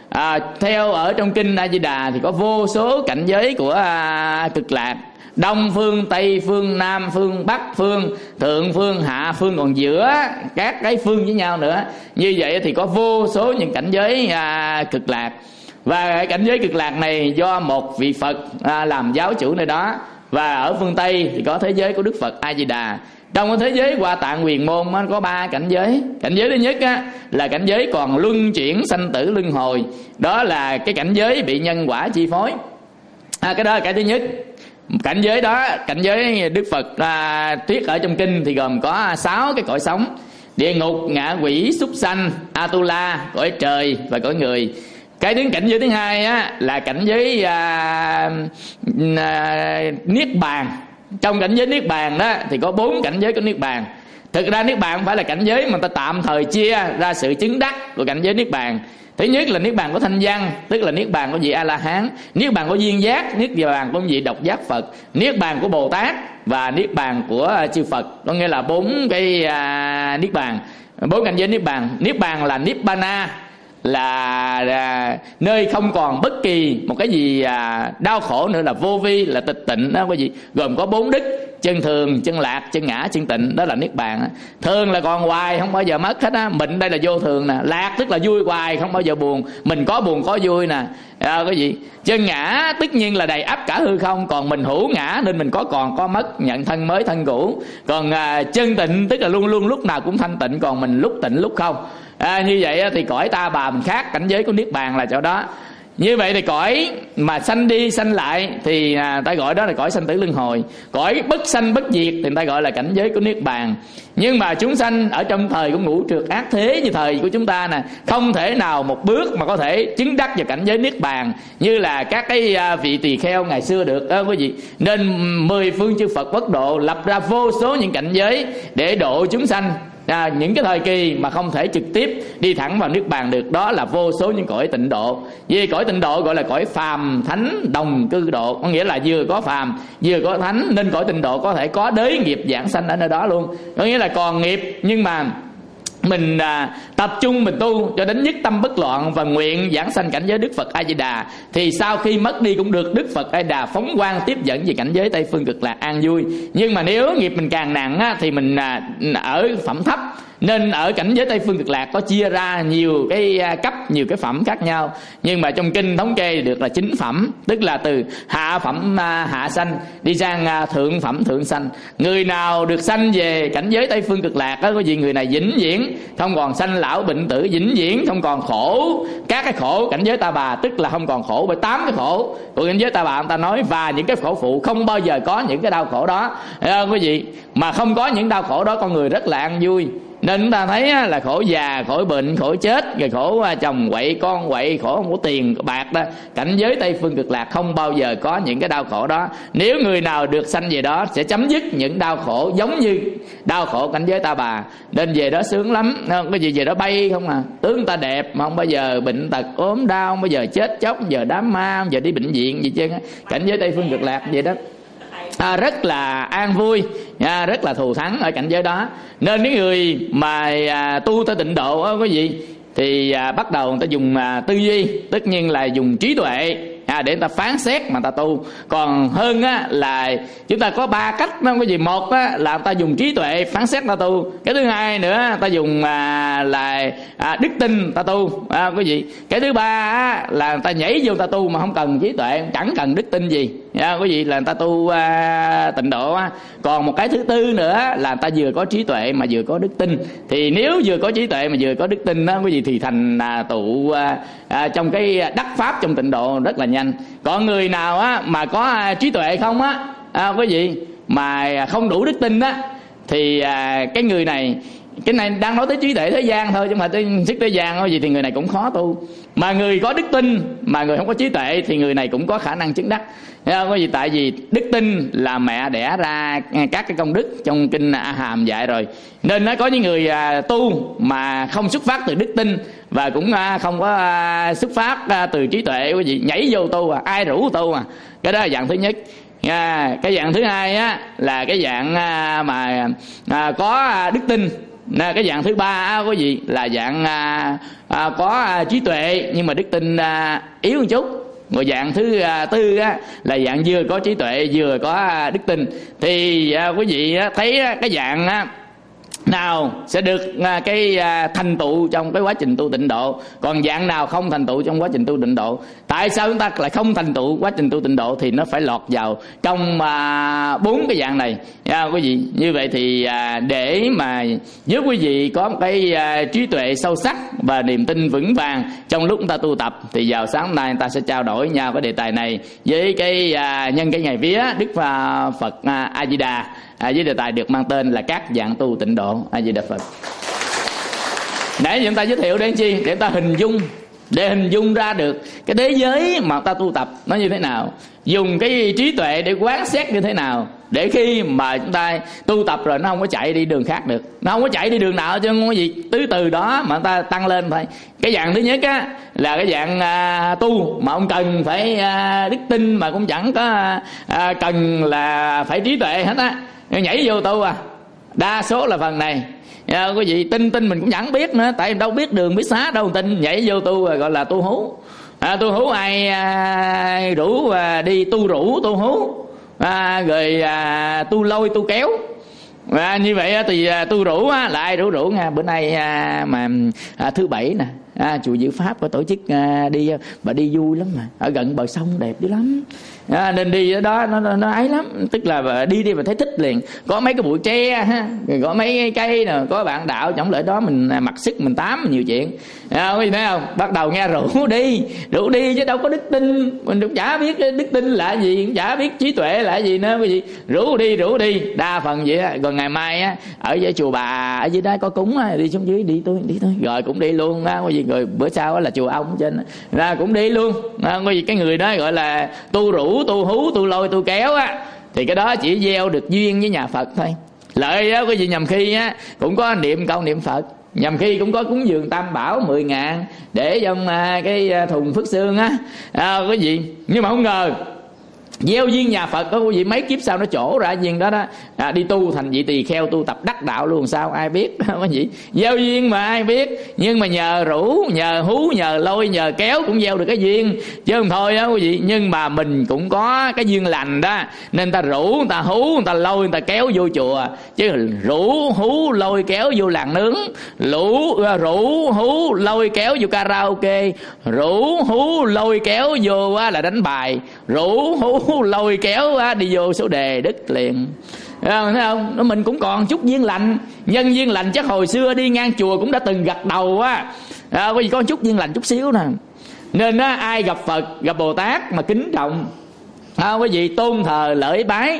à, theo ở trong kinh A Di Đà thì có vô số cảnh giới của à, cực lạc. Đông phương, Tây phương, Nam phương, Bắc phương, Thượng phương, Hạ phương, còn giữa các cái phương với nhau nữa. Như vậy thì có vô số những cảnh giới à, cực lạc. Và cái cảnh giới cực lạc này do một vị Phật à, làm giáo chủ nơi đó. Và ở phương Tây thì có thế giới của Đức Phật A Di Đà. Trong cái thế giới Hoa Tạng Huyền Môn nó có ba cảnh giới. Cảnh giới thứ nhất á, là cảnh giới còn luân chuyển sanh tử luân hồi. Đó là cái cảnh giới bị nhân quả chi phối. à, Cái đó là cái thứ nhất. Cảnh giới đó, cảnh giới Đức Phật à, thuyết ở trong kinh thì gồm có sáu cái cõi sống: địa ngục, ngạ quỷ, súc sanh, Atula, cõi trời và cõi người. Cái thứ cảnh giới thứ hai á, là cảnh giới à, à, niết bàn. Trong cảnh giới niết bàn đó thì có bốn cảnh giới của niết bàn. Thực ra niết bàn không phải là cảnh giới mà ta tạm thời chia ra sự chứng đắc của cảnh giới niết bàn. Thứ nhất là niết bàn của thanh văn, tức là niết bàn của vị A La Hán, niết bàn của duyên giác, niết bàn của vị độc giác Phật, niết bàn của Bồ Tát và niết bàn của chư Phật. Có nghĩa là bốn cái à, niết bàn, bốn cảnh giới niết bàn. Niết bàn là Nibbana, là, là nơi không còn bất kỳ một cái gì à, đau khổ nữa, là vô vi, là tịch tịnh đó, cái gì gồm có bốn đức: chân thường, chân lạc, chân ngã, chân tịnh. Đó là niết bàn. Thường là còn hoài, không bao giờ mất hết á. Mịn đây là vô thường nè. Lạc tức là vui hoài, không bao giờ buồn. Mình có buồn có vui nè. À, cái gì chân ngã tất nhiên là đầy ắp cả hư không. Còn mình hữu ngã nên mình có còn có mất, nhận thân mới thân cũ. Còn à, chân tịnh tức là luôn luôn lúc nào cũng thanh tịnh, còn mình lúc tịnh lúc không. À, như vậy thì cõi ta bà mình khác. Cảnh giới của niết bàn là chỗ đó. Như vậy thì cõi mà sanh đi sanh lại thì à, ta gọi đó là cõi sanh tử luân hồi. Cõi bất sanh bất diệt thì ta gọi là cảnh giới của niết bàn. Nhưng mà chúng sanh ở trong thời của ngũ trượt ác thế như thời của chúng ta nè, không thể nào một bước mà có thể chứng đắc vào cảnh giới niết bàn như là các cái à, vị tỳ kheo ngày xưa được đó quý vị. Nên mười phương chư Phật bất độ lập ra vô số những cảnh giới để độ chúng sanh. À, những cái thời kỳ mà không thể trực tiếp đi thẳng vào niết bàn được, đó là vô số những cõi tịnh độ. Vì cõi tịnh độ gọi là cõi phàm thánh đồng cư độ, có nghĩa là vừa có phàm vừa có thánh, nên cõi tịnh độ có thể có đới nghiệp giảng sanh ở nơi đó luôn. Có nghĩa là còn nghiệp nhưng mà mình à, tập trung mình tu cho đến nhất tâm bất loạn và nguyện giảng sanh cảnh giới Đức Phật A Di Đà, thì sau khi mất đi cũng được Đức Phật A Di Đà phóng quang tiếp dẫn về cảnh giới Tây phương cực lạc an vui. Nhưng mà nếu nghiệp mình càng nặng á, thì mình à, ở phẩm thấp, nên ở cảnh giới Tây phương cực lạc có chia ra nhiều cái cấp, nhiều cái phẩm khác nhau. Nhưng mà trong kinh thống kê được là chín phẩm, tức là từ hạ phẩm hạ sanh đi sang thượng phẩm thượng sanh. Người nào được sanh về cảnh giới Tây phương cực lạc đó, có gì người này vĩnh viễn không còn sanh lão bệnh tử, vĩnh viễn không còn khổ các cái khổ cảnh giới ta bà, tức là không còn khổ bởi tám cái khổ của cảnh giới ta bà người ta nói, và những cái khổ phụ không bao giờ có những cái đau khổ đó. Quý vị, mà không có những đau khổ đó con người rất là an vui. Nên chúng ta thấy là khổ già, khổ bệnh, khổ chết, rồi khổ chồng quậy, con quậy, khổ không có tiền bạc đó. Cảnh giới Tây phương cực lạc không bao giờ có những cái đau khổ đó. Nếu người nào được sanh về đó sẽ chấm dứt những đau khổ giống như đau khổ cảnh giới ta bà. Nên về đó sướng lắm. Cái gì về đó bay không à. Tướng người ta đẹp mà không bao giờ bệnh tật ốm đau, không bao giờ chết chóc, không bao giờ đám ma, không bao giờ đi bệnh viện gì chứ. Cảnh giới Tây phương cực lạc vậy đó. À, rất là an vui, à, rất là thù thắng ở cảnh giới đó. Nên những người mà à, tu tới tịnh độ á, quý vị, thì à, bắt đầu người ta dùng à, tư duy, tất nhiên là dùng trí tuệ à, để người ta phán xét mà người ta tu. Còn hơn á, là chúng ta có ba cách đó, cái gì một á, là người ta dùng trí tuệ phán xét ta tu. Cái thứ hai nữa người ta dùng à, là à, đức tin ta tu à, quý vị. Cái thứ ba á, là người ta nhảy vô ta tu mà không cần trí tuệ, chẳng cần đức tin gì à, quý vị, là người ta tu à, tịnh độ á. Còn một cái thứ tư nữa là người ta vừa có trí tuệ mà vừa có đức tin. Thì nếu vừa có trí tuệ mà vừa có đức tin đó quý vị, thì thành à, tụ à, à, trong cái đắc pháp trong tịnh độ rất là nhanh. Còn người nào á mà có à, trí tuệ không á à, quý vị, mà không đủ đức tin á, thì à, cái người này, cái này đang nói tới trí tuệ thế gian thôi, chứ mà tới sức thế gian thôi gì thì người này cũng khó tu. Mà người có đức tin mà người không có trí tuệ thì người này cũng có khả năng chứng đắc. Có gì, tại vì đức tin là mẹ đẻ ra các cái công đức, trong kinh A Hàm dạy rồi. Nên nó có những người à, tu mà không xuất phát từ đức tin, và cũng à, không có à, xuất phát à, từ trí tuệ, quý vị, nhảy vô tu à, ai rủ tu à. Cái đó là dạng thứ nhất. À, cái dạng thứ hai á, là cái dạng à, mà à, có đức tin Nè, cái dạng thứ ba quý vị là dạng à, à, có à, trí tuệ nhưng mà đức tin à, yếu một chút. Rồi dạng thứ à, tư á, là dạng vừa có trí tuệ vừa có à, đức tin. Thì à, quý vị á, thấy á, cái dạng á, nào sẽ được à, cái à, thành tựu trong cái quá trình tu tịnh độ, còn dạng nào không thành tựu trong quá trình tu tịnh độ. Tại sao chúng ta lại không thành tựu quá trình tu tịnh độ? Thì nó phải lọt vào trong à, bốn cái dạng này à, quý vị. Như vậy thì à, để mà giúp quý vị có một cái à, trí tuệ sâu sắc và niềm tin vững vàng trong lúc chúng ta tu tập, thì vào sáng hôm nay chúng ta sẽ trao đổi nhau cái đề tài này với cái à, nhân cái ngày vía Đức à, Phật à, A Di Đà, à, với đề tài được mang tên là các dạng tu tịnh độ. A Di Đà Phật. Nãy chúng ta giới thiệu để chi? Để ta hình dung, để hình dung ra được cái thế giới mà ta tu tập nó như thế nào, dùng cái trí tuệ để quán xét như thế nào, để khi mà chúng ta tu tập rồi nó không có chạy đi đường khác được, nó không có chạy đi đường nào chứ không có gì, tứ từ đó mà chúng ta tăng lên thôi. Cái dạng thứ nhất á là cái dạng à, tu mà ông cần phải à, đức tin, mà cũng chẳng có à, cần là phải trí tuệ hết á, nhảy vô tu à. Đa số là phần này à, quý vị tin tin mình cũng chẳng biết nữa, tại đâu biết đường biết xá đâu, tin nhảy vô tu rồi gọi là tu hú. À, tu hú ai à, rủ à, đi tu rủ tu hú à, rồi à, tu lôi tu kéo à, như vậy thì à, tu rủ á, là ai rủ rủ nha. Bữa nay à, mà à, thứ bảy nè à, chùa Diệu Pháp có tổ chức à, đi, bà đi vui lắm mà, ở gần bờ sông đẹp dữ lắm à, nên đi ở đó nó, nó, nó ấy lắm, tức là đi đi mà thấy thích liền. Có mấy cái bụi tre ha, có mấy cây nè, có bạn đạo chống lại đó mình mặc sức mình tám nhiều chuyện à, có gì thấy không? Bắt đầu nghe rủ đi, rủ đi chứ đâu có đức tin, mình cũng chả biết đức tin là gì, cũng chả biết trí tuệ là gì nữa quý vị. Rủ đi rủ đi đa phần vậy á. Còn ngày mai á ở dưới chùa bà ở dưới đó có cúng á, đi xuống dưới đi tôi đi thôi, rồi cũng đi luôn á quý vị. Rồi bữa sau là chùa ông trên ra cũng đi luôn à, quý vị. Cái người đó gọi là tu rủ tu hú tu lôi tu kéo á, thì cái đó chỉ gieo được duyên với nhà Phật thôi. Lợi á quý vị, nhầm khi á cũng có niệm câu niệm Phật, nhầm khi cũng có cúng dường tam bảo mười ngàn để trong à, cái thùng phước xương á à, quý vị. Nhưng mà không ngờ gieo duyên nhà Phật có quý vị, mấy kiếp sau nó trổ ra duyên đó đó à, đi tu thành vị tỳ kheo tu tập đắc đạo luôn, sao ai biết quý vị. Gieo duyên mà ai biết, nhưng mà nhờ rủ nhờ hú nhờ lôi nhờ kéo cũng gieo được cái duyên chứ không thôi đó quý vị. Nhưng mà mình cũng có cái duyên lành đó, nên ta rủ người ta hú người ta lôi người ta kéo vô chùa, chứ rủ hú lôi kéo vô làng nướng, rủ rủ hú lôi kéo vô karaoke, rủ hú lôi kéo vô là đánh bài, rủ hú lôi kéo đi vô số đề đứt liền. Thấy không? Nó mình cũng còn chút duyên lành, nhân duyên lành chắc hồi xưa đi ngang chùa cũng đã từng gật đầu á à, có gì có chút duyên lành chút xíu nè. Nên á, ai gặp Phật gặp Bồ Tát mà kính trọng à, quý vị tôn thờ lễ bái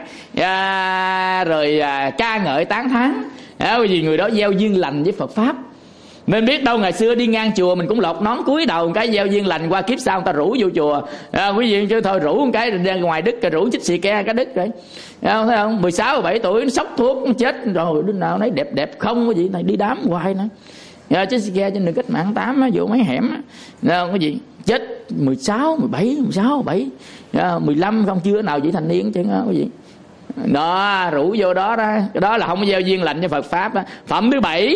à, rồi à, ca ngợi tán thán à, quý vị người đó gieo duyên lành với Phật pháp. Nên biết đâu ngày xưa đi ngang chùa mình cũng lột nón cúi đầu một cái gieo duyên lành, qua kiếp sau người ta rủ vô chùa à, quý vị chứ thôi rủ một cái ra ngoài đứt, cái rủ chích xì ke cái đứt rồi à, thấy không? mười sáu mười bảy tuổi nó sốc thuốc nó chết rồi, đứa nào nấy đẹp đẹp không quý vị, này đi đám hoài nữa à, chích xì ke trên đường cách mạng tám á, vô mấy hẻm á quý vị, chết mười sáu mười bảy mười sáu mười bảy à, mười lăm không chưa nào vị thành niên chứ quý vị. Đó rủ vô đó đó, cái đó là không có gieo duyên lành cho Phật pháp đó. Phẩm thứ bảy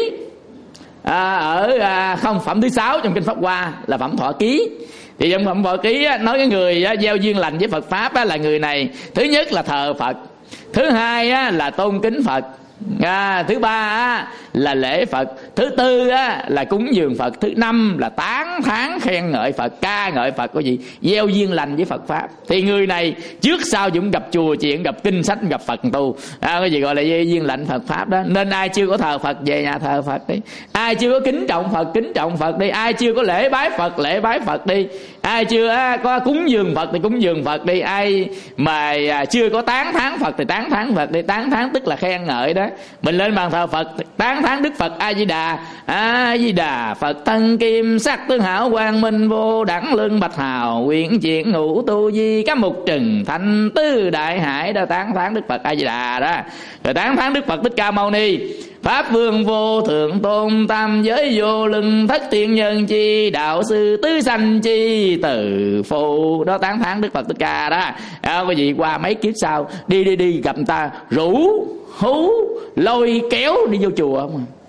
À, ở à, không phẩm thứ sáu trong kinh Pháp Hoa là phẩm Thọ Ký. Thì trong phẩm Thọ Ký á, nói cái người á, gieo duyên lành với Phật pháp á, là người này thứ nhất là thờ Phật, thứ hai á, là tôn kính Phật à, thứ ba á, là lễ Phật, thứ tư á, là cúng dường Phật, thứ năm là tán thán khen ngợi Phật, ca ngợi Phật. Có gì gieo duyên lành với Phật pháp thì người này trước sau cũng gặp chùa chuyện, gặp kinh sách, gặp Phật tu à, cái gì gọi là gieo duyên lành Phật pháp đó. Nên ai chưa có thờ Phật về nhà thờ Phật đi, ai chưa có kính trọng Phật kính trọng Phật đi, ai chưa có lễ bái Phật lễ bái Phật đi, ai chưa á, có cúng dường Phật thì cúng dường Phật đi, ai mà à, chưa có tán thán Phật thì tán thán Phật đi. Tán thán tức là khen ngợi đó. Mình lên bàn thờ Phật tán thán Đức Phật A Di Đà, A Di Đà Phật thân kim sắc tương hảo quang minh vô đẳng lương bạch hào quyển chuyển ngũ tu di các mục trừng thanh tứ đại hải đó, tán thán Đức Phật A Di Đà đó. Rồi tán thán Đức Phật Thích Ca Mâu Ni, Pháp Vương vô thượng tôn tam giới vô lưng thất thiên nhân chi đạo sư tứ sanh chi từ phụ đó, tán thán Đức Phật Thích Ca đó à, quý vị. Qua mấy kiếp sau đi đi đi gặp người ta rủ hú lôi kéo đi vô chùa không à.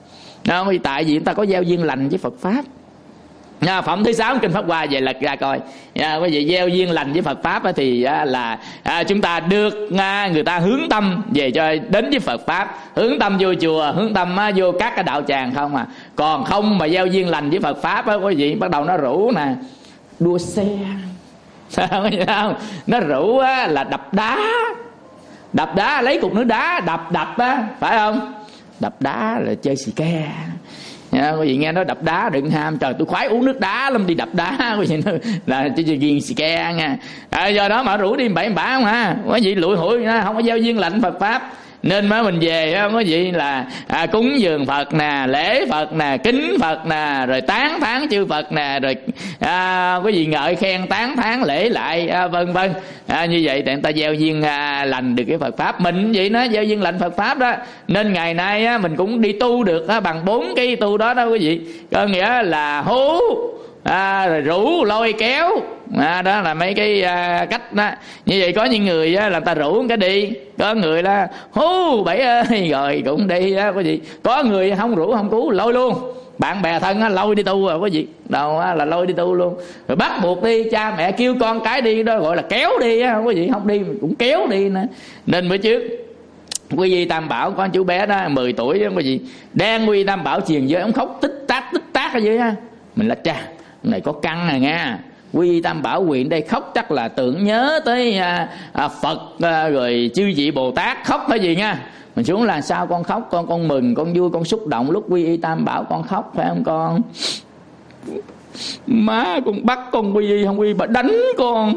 Đó, tại vì chúng ta có gieo duyên lành với Phật pháp. À, phẩm thứ sáu kinh Pháp Hoa về lật ra coi. À, quý vị gieo duyên lành với Phật pháp thì à, là à, chúng ta được à, người ta hướng tâm về cho đến với Phật pháp, hướng tâm vô chùa, hướng tâm à, vô các cái đạo tràng không à. Còn không mà gieo duyên lành với Phật pháp á, quý vị bắt đầu nó rủ nè, đua xe, sao không? Nó rủ á, là đập đá, đập đá lấy cục nước đá đập đập á, phải không? Đập đá là chơi xì ke. Nha, quý vị nghe nói đập đá đừng ham, trời tôi khoái uống nước đá lắm, đi đập đá quý vị nói, là chơi chơi ghiền xì ke nha. À, do đó mà rủ đi bậy bạ không ha, quý vị lụi hụi không có gieo duyên lành Phật pháp. Nên mới mình về á, quý vị là à, cúng dường Phật nè, lễ Phật nè, kính Phật nè, rồi tán thán chư Phật nè, rồi à, quý vị ngợi khen tán thán lễ lại à, vân vân. À, như vậy thì người ta gieo duyên à, lành được cái Phật pháp. Mình vậy nó gieo duyên lành Phật pháp đó. Nên ngày nay á, mình cũng đi tu được á, bằng bốn cái tu đó đó quý vị. Có nghĩa là hú, à, rồi rủ lôi kéo. À, đó là mấy cái à, cách đó. Như vậy có những người á, là người ta rủ cái đi, có người là hú bảy ơi rồi cũng đi á quý vị. Có người không rủ không cứu lôi luôn, bạn bè thân á, lôi đi tu rồi quý vị. Đâu á, là lôi đi tu luôn, rồi bắt buộc đi, cha mẹ kêu con cái đi đó gọi là kéo đi á quý vị, không đi cũng kéo đi nữa. Nên bữa trước Quy Y Tam Bảo có chú bé đó mười tuổi đó quý vị, đang Quy Y Tam Bảo truyền giới, ông khóc tích tát tích tát ở dưới á. Mình là cha này có căng rồi nha. Quy Y Tam Bảo quyền đây khóc chắc là tưởng nhớ tới à, à, Phật à, rồi chư vị Bồ Tát, khóc hay gì nha. Mình xuống là sao con khóc, con con mừng, con vui, con xúc động lúc Quy Y Tam Bảo con khóc phải không con? Má con bắt con Quy Y không Quy Y bà đánh con.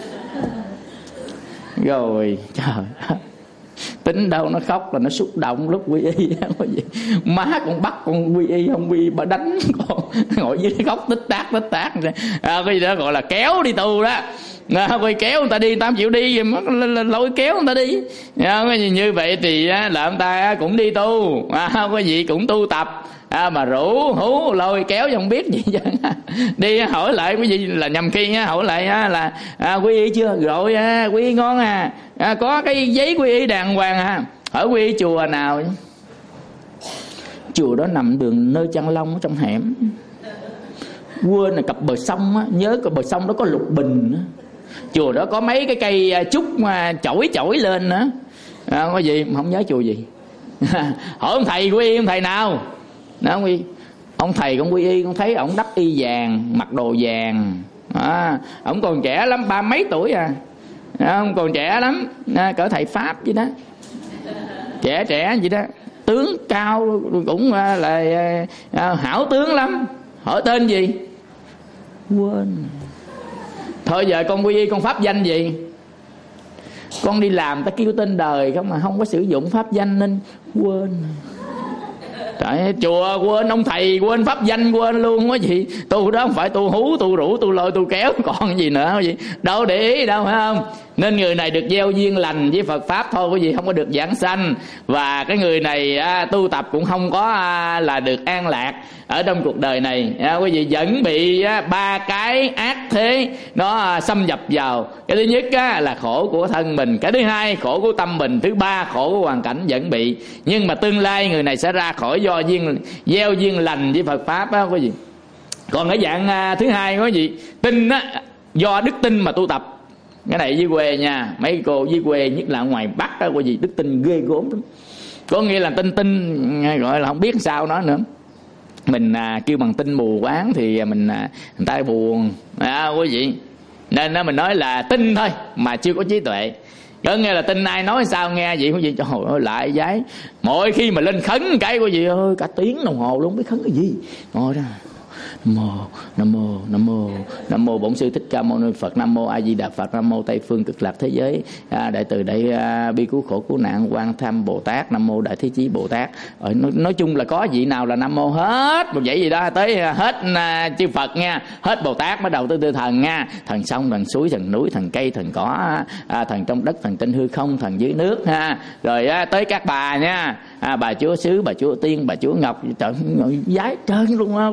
Rồi trời, tính đâu nó khóc là nó xúc động lúc Quy Y. Má con bắt con Quy Y không Quy Y bà đánh con, ngồi dưới khóc tích tát tích tát. À, cái gì đó gọi là kéo đi tu đó. À, quay kéo người ta đi, người ta không chịu đi gì lôi kéo người ta đi. À, như vậy thì là ông ta cũng đi tu, à, quý vị cũng tu tập. À, mà rủ hú lôi kéo không biết gì chứ. Đi hỏi lại quý vị là nhầm khi hỏi lại là à, Quy Y chưa? Rồi à, Quy Y ngon à, à có cái giấy Quy Y đàng hoàng à. Ở Quy Y chùa nào? Chùa đó nằm đường nơi Chăn Long trong hẻm. Quên là cặp bờ sông á, nhớ cái bờ sông đó có lục bình á. Chùa đó có mấy cái cây trúc mà chổi chổi lên nữa. À, có gì không nhớ chùa gì. Hỏi ông thầy Quy Y, ông thầy nào? Đó, ông, ông thầy con Quy Y, con thấy ổng đắp y vàng, mặc đồ vàng. À, ổng còn trẻ lắm, ba mấy tuổi à. À, ông còn trẻ lắm, à, cỡ thầy Pháp vậy đó. Trẻ trẻ vậy đó, tướng cao cũng à, là à, hảo tướng lắm. Hỏi tên gì? Quên. Thôi giờ con Quy Y con pháp danh gì? Con đi làm ta kêu tên đời không mà không có sử dụng pháp danh nên quên. Trời, chùa quên, ông thầy quên, pháp danh quên luôn á gì. Tu đó không phải tu hú, tu rủ, tu lôi, tu kéo còn gì nữa gì. Đâu để ý đâu phải không? Nên người này được gieo duyên lành với Phật pháp thôi quý vị, không có được giảng sanh. Và cái người này à, tu tập cũng không có à, là được an lạc ở trong cuộc đời này. À, quý vị vẫn bị à, ba cái ác thế nó à, xâm nhập vào. Cái thứ nhất á, là khổ của thân mình, cái thứ hai khổ của tâm mình, thứ ba khổ của hoàn cảnh vẫn bị. Nhưng mà tương lai người này sẽ ra khỏi do duyên gieo duyên lành với Phật pháp á quý vị. Còn ở dạng à, thứ hai quý vị, tin á, do đức tin mà tu tập. Cái này dưới quê nha, mấy cô dưới quê nhất là ngoài Bắc đó quý vị, đức tin ghê gốm lắm. Có nghĩa là tin tin gọi là không biết sao nói nữa. Mình à, kêu bằng tin mù quáng thì mình à, người ta buồn à, quý vị. Nên đó, mình nói là tin thôi mà chưa có trí tuệ. Có nghĩa là tin ai nói sao nghe vậy quý vị. Trời ơi lại giấy. Mỗi khi mà lên khấn cái quý vị ơi cả tiếng đồng hồ luôn biết khấn cái gì. Ngồi ra Nam mô Nam mô Nam mô Nam mô Bổn Sư Thích Ca Mâu Ni Phật, Nam mô A Di Đà Phật, Nam mô Tây Phương Cực Lạc Thế Giới à, đại từ đại à, bi cứu khổ cứu nạn Quan Tham Bồ Tát, Nam mô Đại Thế Chí Bồ Tát. Rồi, nói, nói chung là có vị nào là Nam mô hết một vậy gì đó tới hết à, chư Phật nha, hết Bồ Tát mới đầu tới tư thần nha, thần sông, thần suối, thần núi, thần cây, thần cỏ, à, thần trong đất, thần trên hư không, thần dưới nước ha. Rồi à, tới các bà nha, à, bà Chúa Xứ, bà Chúa Tiên, bà Chúa Ngọc, trời giái trơn luôn á quý vị.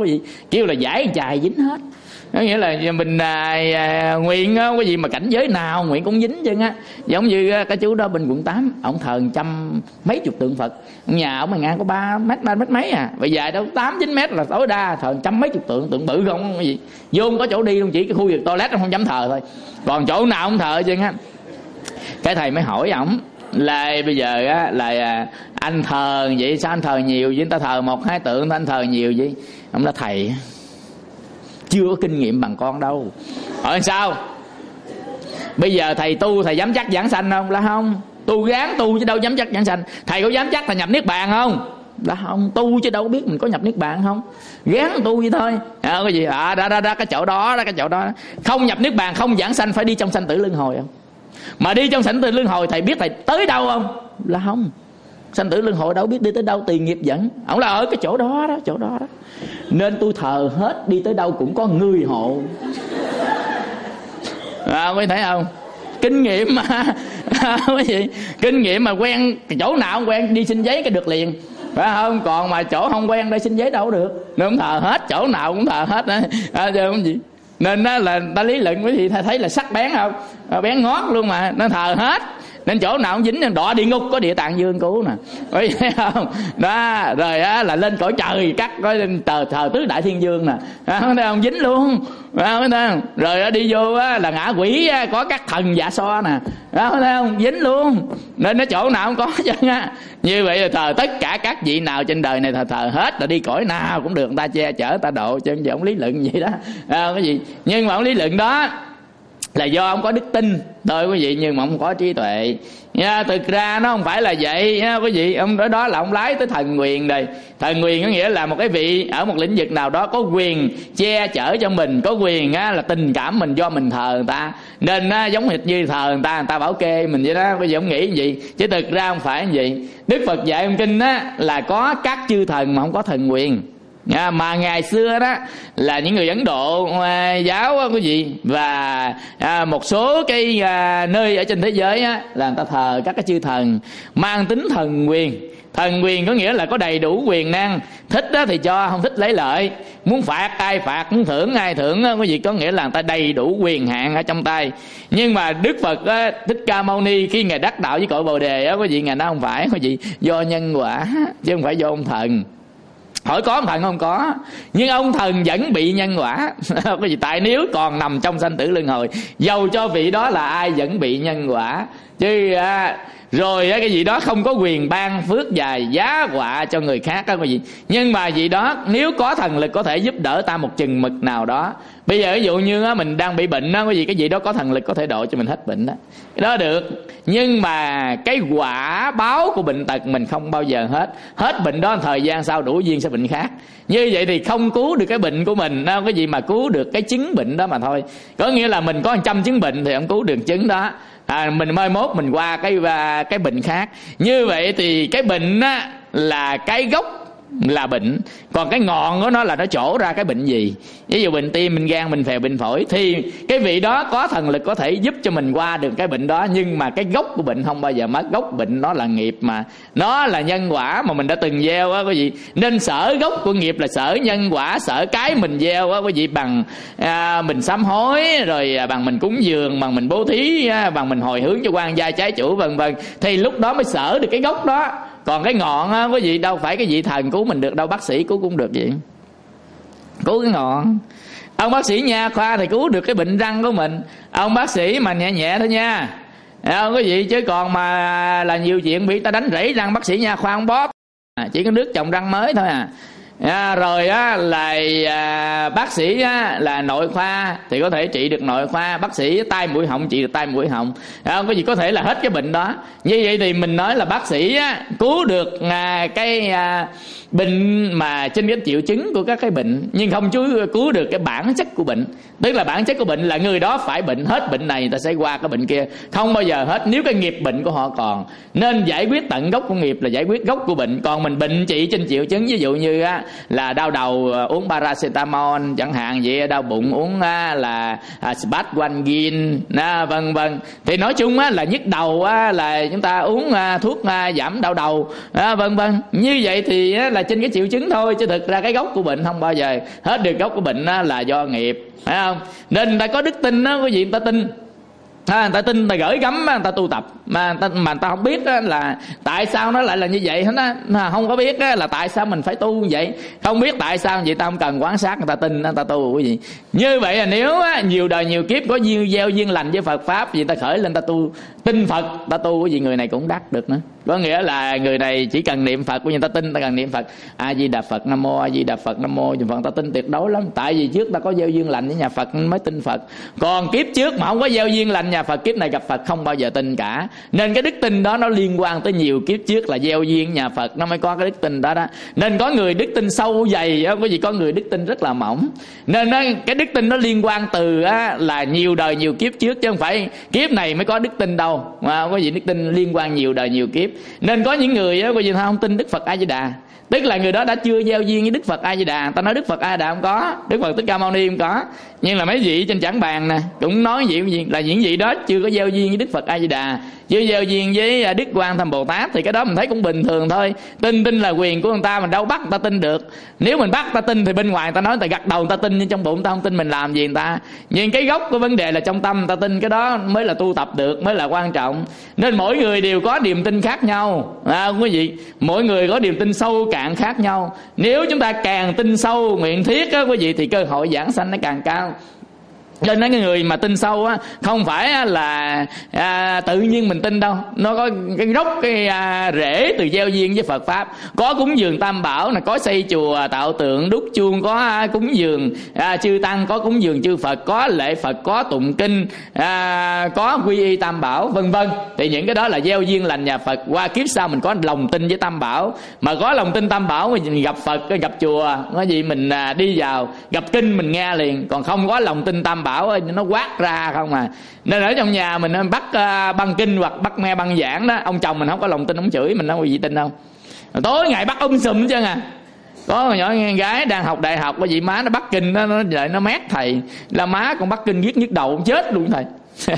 kêu là giải chài dính hết. Có nghĩa là mình à, à, nguyện á, cái gì mà cảnh giới nào nguyện cũng dính chứ á. Giống như cái chú đó bên quận tám, ông thờ trăm mấy chục tượng Phật, nhà ông mà ngang có ba mét ba mét mấy à, bây giờ đâu tám chín mét là tối đa, thờ trăm mấy chục tượng, tượng bự không cái gì, vô không có chỗ đi không, chỉ cái khu vực toilet ông không dám thờ thôi, còn chỗ nào ông thờ chứ á. Cái thầy mới hỏi ổng là bây giờ á là anh thờ vậy sao anh thờ nhiều vậy, ta thờ một hai tượng anh thờ nhiều vậy. Ông nói thầy chưa có kinh nghiệm bằng con đâu. Hỏi sao? Bây giờ thầy tu thầy dám chắc giảng sanh không? Là không. Tu gán tu chứ đâu dám chắc giảng sanh. Thầy có dám chắc thầy nhập niết bàn không? Là không. Tu chứ đâu biết mình có nhập niết bàn không. Gán tu vậy thôi. À, cái gì? À đó, đó, đó cái chỗ đó, đó cái chỗ đó. Không nhập niết bàn, không giảng sanh, phải đi trong sanh tử luân hồi không? Mà đi trong sanh tử luân hồi thầy biết thầy tới đâu không? Là không. Sanh tử luân hồi đâu biết đi tới đâu, tùy nghiệp dẫn. Ông là ở cái chỗ đó đó, chỗ đó đó. Nên tôi thờ hết, đi tới đâu cũng có người hộ. À, mới thấy không? Kinh nghiệm mà. Cái gì? Kinh nghiệm mà quen chỗ nào không quen đi xin giấy cái được liền, phải không? Còn mà chỗ không quen đây xin giấy đâu được. Nên thờ hết, chỗ nào cũng thờ hết á. À, không gì. Nên đó là ta lý luận quý vị thấy là sắc bén không? À, bén ngót luôn mà, nó thờ hết. Nên chỗ nào cũng dính, đọa địa ngục có địa tạng dương cứu nè, thấy không? Đó, rồi á là lên cõi trời cắt có tờ thờ tứ đại thiên dương nè, thấy không? Dính luôn, thấy không? Rồi á, đi vô á là ngã quỷ á, có các thần dạ so nè, thấy không? Dính luôn. Nên nó chỗ nào cũng có chứ á. Như vậy là thờ tất cả các vị nào trên đời này thờ thờ hết, là đi cõi nào cũng được, người ta che chở ta độ, chứ ông lý luận vậy đó. À, cái gì? Nhưng mà ông lý luận đó là do ông có đức tin thôi quý vị, nhưng mà ông không có trí tuệ nha. Thực ra nó không phải là vậy nha quý vị. Ông đó đó là ông lái tới thần quyền đây. Thần quyền có nghĩa là một cái vị ở một lĩnh vực nào đó có quyền che chở cho mình, có quyền á, là tình cảm mình do mình thờ người ta, nên á, giống hệt như thờ người ta, người ta bảo kê mình vậy đó. Bây giờ ông nghĩ như vậy chứ thực ra không phải như vậy. Đức Phật dạy trong kinh á là có các chư thần mà không có thần quyền. À, mà ngày xưa đó là những người Ấn Độ à, giáo á, quý vị, và à, một số cái à, nơi ở trên thế giới á, là người ta thờ các cái chư thần mang tính thần quyền. Thần quyền có nghĩa là có đầy đủ quyền năng, thích đó thì cho, không thích lấy lợi, muốn phạt ai phạt, muốn thưởng ai thưởng á, quý vị, có nghĩa là người ta đầy đủ quyền hạn ở trong tay. Nhưng mà Đức Phật á, Thích Ca Mâu Ni khi ngài đắc đạo với cội Bồ Đề á, quý vị, ngài nói không phải, quý vị, do nhân quả chứ không phải do ông thần. Hỏi có ông thần không? Có, nhưng ông thần vẫn bị nhân quả. Cái gì? Tại nếu còn nằm trong sanh tử luân hồi, dầu cho vị đó là ai vẫn bị nhân quả chứ. À, rồi cái gì đó không có quyền ban phước dài giá họa cho người khác đó, cái gì. Nhưng mà vị đó nếu có thần lực có thể giúp đỡ ta một chừng mực nào đó. Bây giờ ví dụ như mình đang bị bệnh đó, cái gì, cái gì đó có thần lực có thể độ cho mình hết bệnh đó, cái đó được. Nhưng mà cái quả báo của bệnh tật mình không bao giờ hết. Hết bệnh đó thời gian sau đủ duyên sẽ bệnh khác. Như vậy thì không cứu được cái bệnh của mình đâu, cái gì mà cứu được cái chứng bệnh đó mà thôi. Có nghĩa là mình có một trăm chứng bệnh thì không cứu được chứng đó. À, mình mai mốt mình qua cái cái bệnh khác. Như vậy thì cái bệnh á, là cái gốc là bệnh, còn cái ngọn của nó là nó trổ ra cái bệnh gì. Ví dụ bệnh tim, bệnh gan, bệnh phèo, bệnh phổi, thì cái vị đó có thần lực có thể giúp cho mình qua được cái bệnh đó. Nhưng mà cái gốc của bệnh không bao giờ mất. Gốc bệnh nó là nghiệp mà, nó là nhân quả mà mình đã từng gieo á quý vị. Nên sở gốc của nghiệp là sở nhân quả, sở cái mình gieo á quý vị, bằng à, mình sám hối, rồi à, bằng mình cúng dường, bằng mình bố thí, à, bằng mình hồi hướng cho quan gia trái chủ vân vân, thì lúc đó mới sở được cái gốc đó. Còn cái ngọn á quý vị, đâu phải cái vị thần cứu mình được đâu, bác sĩ cứu cũng được vậy. Cứu cái ngọn. Ông bác sĩ nha khoa thì cứu được cái bệnh răng của mình, ông bác sĩ mà nhẹ nhẹ thôi nha, không quý vị. Chứ còn mà là nhiều chuyện bị ta đánh rẫy răng, bác sĩ nha khoa không bóp, à, chỉ có nước trồng răng mới thôi à. À, rồi á là à, bác sĩ á, là nội khoa thì có thể trị được nội khoa, bác sĩ tai mũi họng trị được tai mũi họng, không có gì có thể là hết cái bệnh đó. Như vậy thì mình nói là bác sĩ á, cứu được à, cái à, bệnh mà trên cái triệu chứng của các cái bệnh, nhưng không chú cứu được cái bản chất của bệnh. Tức là bản chất của bệnh là người đó phải bệnh, hết bệnh này người ta sẽ qua cái bệnh kia, không bao giờ hết nếu cái nghiệp bệnh của họ còn. Nên giải quyết tận gốc của nghiệp là giải quyết gốc của bệnh. Còn mình bệnh trị trên triệu chứng, ví dụ như á, là đau đầu uống paracetamol chẳng hạn vậy, đau bụng uống là Spatwangin, vân vân. Thì nói chung là nhức đầu là chúng ta uống thuốc giảm đau đầu, vân vân. Như vậy thì là trên cái triệu chứng thôi, chứ thực ra cái gốc của bệnh không bao giờ hết được. Gốc của bệnh là do nghiệp, phải không? Nên người ta có đức tin đó quý vị, người ta tin. À, người ta tin, người ta gửi gắm, người ta tu tập mà người ta, mà người ta không biết là tại sao nó lại là như vậy hết á, không có biết là tại sao mình phải tu như vậy, không biết tại sao vậy, ta không cần quan sát, người ta tin, người ta tu cái gì. Như vậy là nếu nhiều đời nhiều kiếp có duyên gieo duyên lành với Phật pháp, vì ta khởi lên ta tu, tin Phật, ta tu cái gì người này cũng đắc được nữa. Có nghĩa là người này chỉ cần niệm Phật, của người ta tin, ta cần niệm Phật A Di Đà Phật, Nam Mô A Di Đà Phật, Nam Mô Phật, ta tin tuyệt đối lắm. Tại vì trước ta có gieo duyên lành với nhà Phật mới tin Phật. Còn kiếp trước mà không có gieo duyên lành nhà Phật, kiếp này gặp Phật không bao giờ tin cả. Nên cái đức tin đó nó liên quan tới nhiều kiếp trước là gieo duyên nhà Phật, nó mới có cái đức tin đó đó. Nên có người đức tin sâu dày, có gì có người đức tin rất là mỏng. Nên đó, cái đức tin nó liên quan từ á, là nhiều đời nhiều kiếp trước, chứ không phải kiếp này mới có đức tin đâu. Mà có gì đức tin liên quan nhiều đời nhiều kiếp. Nên có những người á, có gì không tin Đức Phật A Di Đà, tức là người đó đã chưa gieo duyên với Đức Phật A Di Đà. Ta nói Đức Phật A Di Đà không có, Đức Phật Thích Ca Mâu Ni không có, nhưng là mấy vị trên chảng bàn nè cũng nói gì là những vị đó chưa có gieo duyên với Đức Phật A Di Đà, chưa gieo duyên với Đức Quan Tham Bồ Tát. Thì cái đó mình thấy cũng bình thường thôi. Tin tin là quyền của người ta, mình đâu bắt người ta tin được. Nếu mình bắt người ta tin thì bên ngoài người ta nói người ta gật đầu người ta tin, nhưng trong bụng người ta không tin, mình làm gì người ta. Nhưng cái gốc của vấn đề là trong tâm người ta tin, cái đó mới là tu tập được, mới là quan trọng. Nên mỗi người đều có niềm tin khác nhau, à, quý vị, mỗi người có niềm tin sâu cạn khác nhau. Nếu chúng ta càng tin sâu nguyện thiết á quý vị, thì cơ hội giảng sanh nó càng cao. Cho nên cái người mà tin sâu á, không phải là à, tự nhiên mình tin đâu, nó có cái gốc, cái à, rễ từ gieo duyên với Phật pháp. Có cúng dường Tam Bảo, là có xây chùa tạo tượng đúc chuông, có à, cúng dường à, chư tăng, có cúng dường chư Phật, có lễ Phật, có tụng kinh, à, có quy y Tam Bảo, vân vân. Thì những cái đó là gieo duyên lành nhà Phật. Qua kiếp sau mình có lòng tin với Tam Bảo, mà có lòng tin Tam Bảo mình gặp Phật, gặp chùa, có gì mình à, đi vào gặp kinh mình nghe liền. Còn không có lòng tin Tam Bảo Bảo nó quát ra không à. Nên ở trong nhà mình bắt uh, băng kinh hoặc bắt me băng giảng đó, ông chồng mình không có lòng tin, ông chửi mình, đâu có gì tin đâu. Tối ngày bắt um sùm chứ à. Có một nhỏ gái đang học đại học, cái gì má nó bắt kinh nó nó lại nó mét thầy, là má còn bắt kinh viết nhức đầu chết luôn thầy.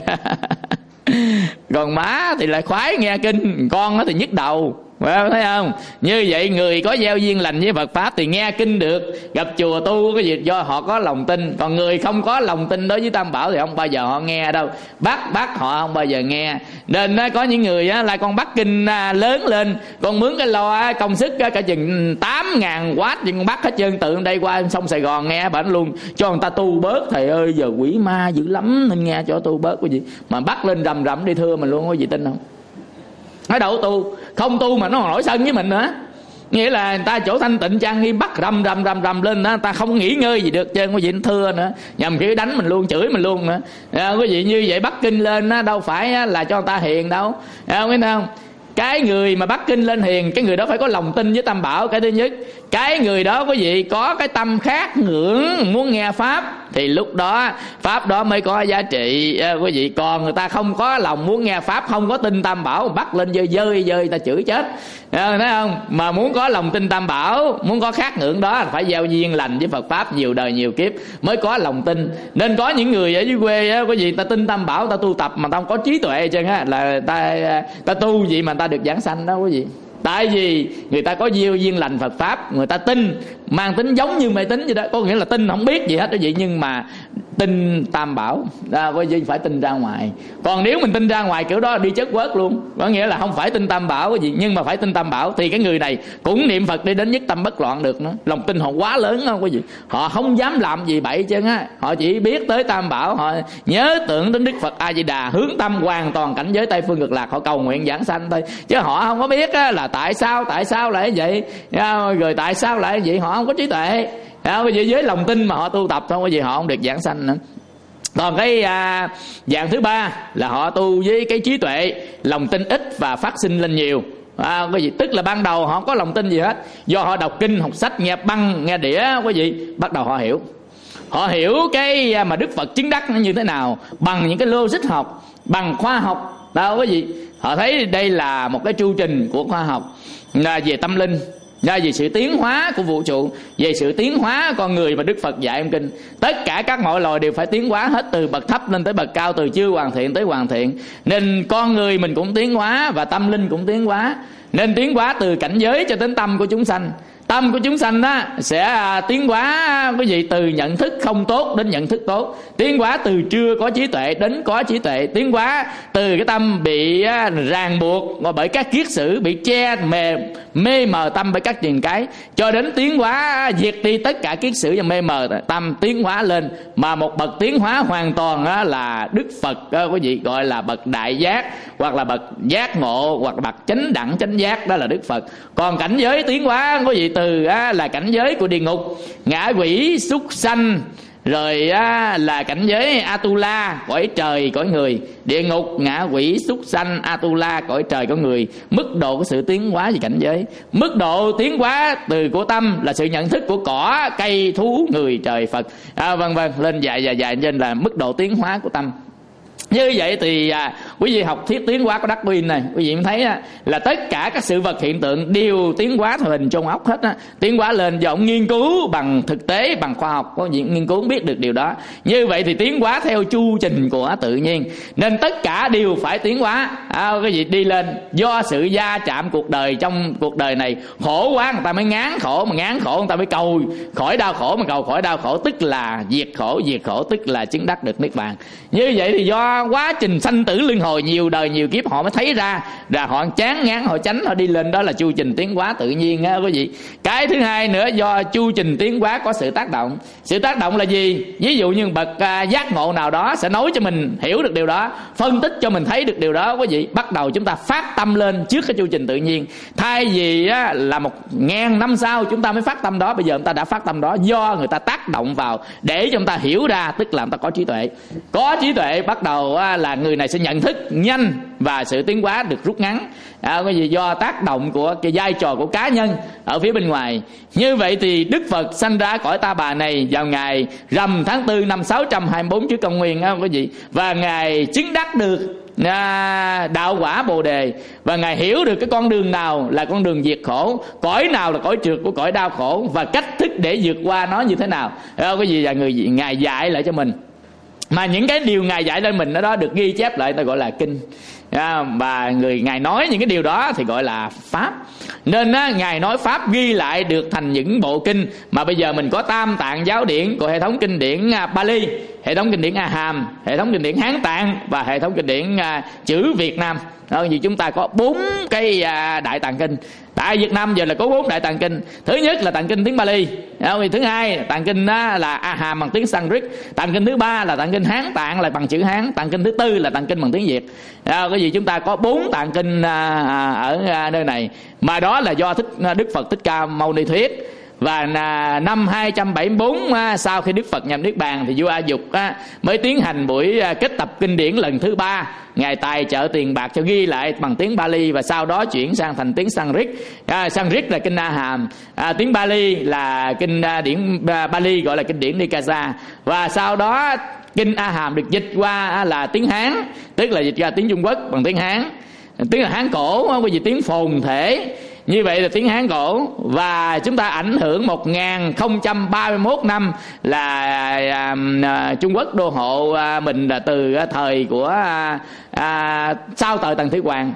Còn má thì lại khoái nghe kinh, con nó thì nhức đầu. Thấy không? Như vậy người có gieo duyên lành với Phật pháp thì nghe kinh được, gặp chùa tu cái gì do họ có lòng tin. Còn người không có lòng tin đối với Tam Bảo thì không bao giờ họ nghe đâu, bắt bắt họ không bao giờ nghe. Nên có những người là con bắt kinh lớn lên, con mướn cái loa công sức cả chừng tám ngàn watt, nhưng con bắt hết trơn, tự đây qua sông Sài Gòn nghe bản luôn, cho người ta tu bớt. Thầy ơi giờ quỷ ma dữ lắm nên nghe cho tu bớt cái gì, mà bắt lên rầm rầm đi thưa mình luôn, có gì tin không? Nói đâu tu, không tu mà nó còn nổi sân với mình nữa. Nghĩa là người ta chỗ thanh tịnh trang nghiêm bắt rầm rầm rầm rầm lên đó, người ta không nghỉ ngơi gì được trơn, có gì thưa nữa, nhầm khi đánh mình luôn, chửi mình luôn nữa. À, có gì như vậy bắt kinh lên đó, đâu phải là cho người ta hiền đâu, à, biết không? Cái người mà bắt kinh lên hiền, cái người đó phải có lòng tin với Tam Bảo, cái thứ nhất. Cái người đó quý vị có cái tâm khác ngưỡng muốn nghe pháp, thì lúc đó pháp đó mới có giá trị, à, quý vị. Còn người ta không có lòng muốn nghe pháp, không có tin Tam Bảo, bắt lên dơi dơi dơi ta chửi chết, à, thấy không? Mà muốn có lòng tin Tam Bảo, muốn có khác ngưỡng đó, phải gieo duyên lành với Phật pháp nhiều đời nhiều kiếp mới có lòng tin. Nên có những người ở dưới quê á, quý vị, ta tin Tam Bảo, ta tu tập mà ta không có trí tuệ chứ á, là ta ta tu gì mà ta được giảng sanh đó quý vị. Tại vì người ta có gieo duyên lành Phật pháp, người ta tin mang tính giống như mê tín vậy đó, có nghĩa là tin không biết gì hết đó vậy, nhưng mà tin Tam Bảo, à, có gì phải tin ra ngoài. Còn nếu mình tin ra ngoài kiểu đó đi chất quớt luôn, có nghĩa là không phải tin Tam Bảo cái gì, nhưng mà phải tin Tam Bảo, thì cái người này cũng niệm Phật đi đến nhất tâm bất loạn được nữa. Lòng tin họ quá lớn không quý vị, họ không dám làm gì bậy chứ á, họ chỉ biết tới Tam Bảo, họ nhớ tưởng đến Đức Phật A Di Đà, hướng tâm hoàn toàn cảnh giới Tây phương cực lạc, họ cầu nguyện giảng sanh thôi, chứ họ không có biết á, là tại sao tại sao lại vậy, rồi tại sao lại vậy, họ không có trí tuệ. À, bởi vì với lòng tin mà họ tu tập thôi, bởi vì họ không được giảng sanh nữa. Còn cái à, dạng thứ ba là họ tu với cái trí tuệ, lòng tin ít và phát sinh lên nhiều. À, cái gì? Tức là ban đầu họ không có lòng tin gì hết, do họ đọc kinh, học sách, nghe băng, nghe đĩa, cái gì bắt đầu họ hiểu. Họ hiểu cái mà Đức Phật chứng đắc nó như thế nào bằng những cái logic học, bằng khoa học. Đâu cái gì? Họ thấy đây là một cái chu trình của khoa học là về tâm linh. do vì sự tiến hóa của vũ trụ, về sự tiến hóa con người mà Đức Phật dạy trong kinh. Tất cả các mọi loài đều phải tiến hóa hết, từ bậc thấp lên tới bậc cao, từ chưa hoàn thiện tới hoàn thiện. Nên con người mình cũng tiến hóa và tâm linh cũng tiến hóa. Nên tiến hóa từ cảnh giới cho đến tâm của chúng sanh. Tâm của chúng sanh đó sẽ tiến hóa cái gì, từ nhận thức không tốt đến nhận thức tốt, tiến hóa từ chưa có trí tuệ đến có trí tuệ, tiến hóa từ cái tâm bị ràng buộc bởi các kiết sử, bị che mê, mê mờ tâm bởi các truyền cái, cho đến tiến hóa diệt đi tất cả kiết sử và mê mờ tâm, tiến hóa lên mà một bậc tiến hóa hoàn toàn là Đức Phật, quý vị, gọi là bậc đại giác, hoặc là bậc giác ngộ, hoặc là bậc chánh đẳng chánh giác, đó là Đức Phật. Còn cảnh giới tiến hóa quý vị từ á, là cảnh giới của địa ngục, ngạ quỷ, súc sanh, rồi á, là cảnh giới Atula, cõi trời cõi người. Địa ngục, ngạ quỷ, súc sanh, Atula, cõi trời cõi người. Mức độ của sự tiến hóa về cảnh giới. Mức độ tiến hóa từ của tâm là sự nhận thức của cỏ, cây, thú, người, trời, Phật, à, vân vân, lên dài dài dài trên là mức độ tiến hóa của tâm. Như vậy thì à, quý vị học thuyết tiến hóa của Darwin này, quý vị thấy á, là tất cả các sự vật hiện tượng đều tiến hóa theo hình trong óc hết á, tiến hóa lên do ông nghiên cứu bằng thực tế, bằng khoa học, có những nghiên cứu biết được điều đó. Như vậy thì tiến hóa theo chu trình của tự nhiên, nên tất cả đều phải tiến hóa. À, cái gì đi lên do sự va chạm cuộc đời. Trong cuộc đời này khổ quá người ta mới ngán khổ, mà ngán khổ người ta mới cầu khỏi đau khổ, mà cầu khỏi đau khổ tức là diệt khổ, diệt khổ tức là chứng đắc được niết bàn. Như vậy thì do quá trình sanh tử luân hồi nhiều đời nhiều kiếp họ mới thấy ra, là họ chán ngán, họ tránh, họ đi lên. Đó là chu trình tiến hóa tự nhiên á quý vị. Cái thứ hai nữa, do chu trình tiến hóa có sự tác động. Sự tác động là gì? Ví dụ như bậc uh, giác ngộ nào đó sẽ nói cho mình hiểu được điều đó, phân tích cho mình thấy được điều đó quý vị. Bắt đầu chúng ta phát tâm lên trước cái chu trình tự nhiên. Thay vì á, là một ngàn năm sau chúng ta mới phát tâm đó, bây giờ người ta đã phát tâm đó do người ta tác động vào để cho chúng ta hiểu ra, tức là người ta có trí tuệ. Có trí tuệ bắt đầu á, là người này sẽ nhận thức nhanh và sự tiến hóa được rút ngắn. À, cái gì do tác động của cái vai trò của cá nhân ở phía bên ngoài. Như vậy thì Đức Phật sanh ra cõi Ta Bà này vào ngày rằm tháng tư năm sáu trăm hai mươi bốn trước công nguyên á quý vị, và ngài chứng đắc được à, đạo quả Bồ Đề, và ngài hiểu được cái con đường nào là con đường diệt khổ, cõi nào là cõi trượt của cõi đau khổ, và cách thức để vượt qua nó như thế nào. À, cái gì là người ngài dạy lại cho mình. Mà những cái điều ngài dạy lên mình đó, đó được ghi chép lại ta gọi là kinh. À, và người ngài nói những cái điều đó thì gọi là pháp. Nên á, ngài nói pháp ghi lại được thành những bộ kinh mà bây giờ mình có Tam Tạng Giáo Điển, của hệ thống kinh điển à, Bali, hệ thống kinh điển A Hàm, hệ thống kinh điển Hán Tạng và hệ thống kinh điển à, chữ Việt Nam. Đó, vì chúng ta có bốn cái à, đại tạng kinh. Tại Việt Nam giờ là có bốn đại tạng kinh. Thứ nhất là tạng kinh tiếng Bali. Đó, thứ hai tạng kinh á, là A Hàm bằng tiếng Sanskrit. Tạng kinh thứ ba là tạng kinh Hán Tạng là bằng chữ Hán. Tạng kinh thứ tư là tạng kinh bằng tiếng Việt. Đó, cái gì chúng ta có bốn tạng kinh à, à, ở à, nơi này. Mà đó là do thích, Đức Phật Thích Ca Mâu Ni thuyết. Và năm hai trăm bảy mươi bốn sau khi Đức Phật nhập niết bàn thì vua A Dục mới tiến hành buổi kết tập kinh điển lần thứ ba. Ngài tài trợ tiền bạc cho ghi lại bằng tiếng Bali, và sau đó chuyển sang thành tiếng Sanskrit. À, Sanskrit là kinh A Hàm, à, tiếng Bali là kinh điển Bali gọi là kinh điển Nikasa, và sau đó kinh A Hàm được dịch qua là tiếng Hán, tức là dịch ra tiếng Trung Quốc bằng tiếng Hán, tiếng là Hán cổ, cái gì tiếng phồn thể. Như vậy là tiếng Hán cổ. Và chúng ta ảnh hưởng một nghìn không trăm ba mươi mốt năm là à, à, Trung Quốc đô hộ à, mình là từ à, thời của à, à, sau thời Tần Thủy Hoàng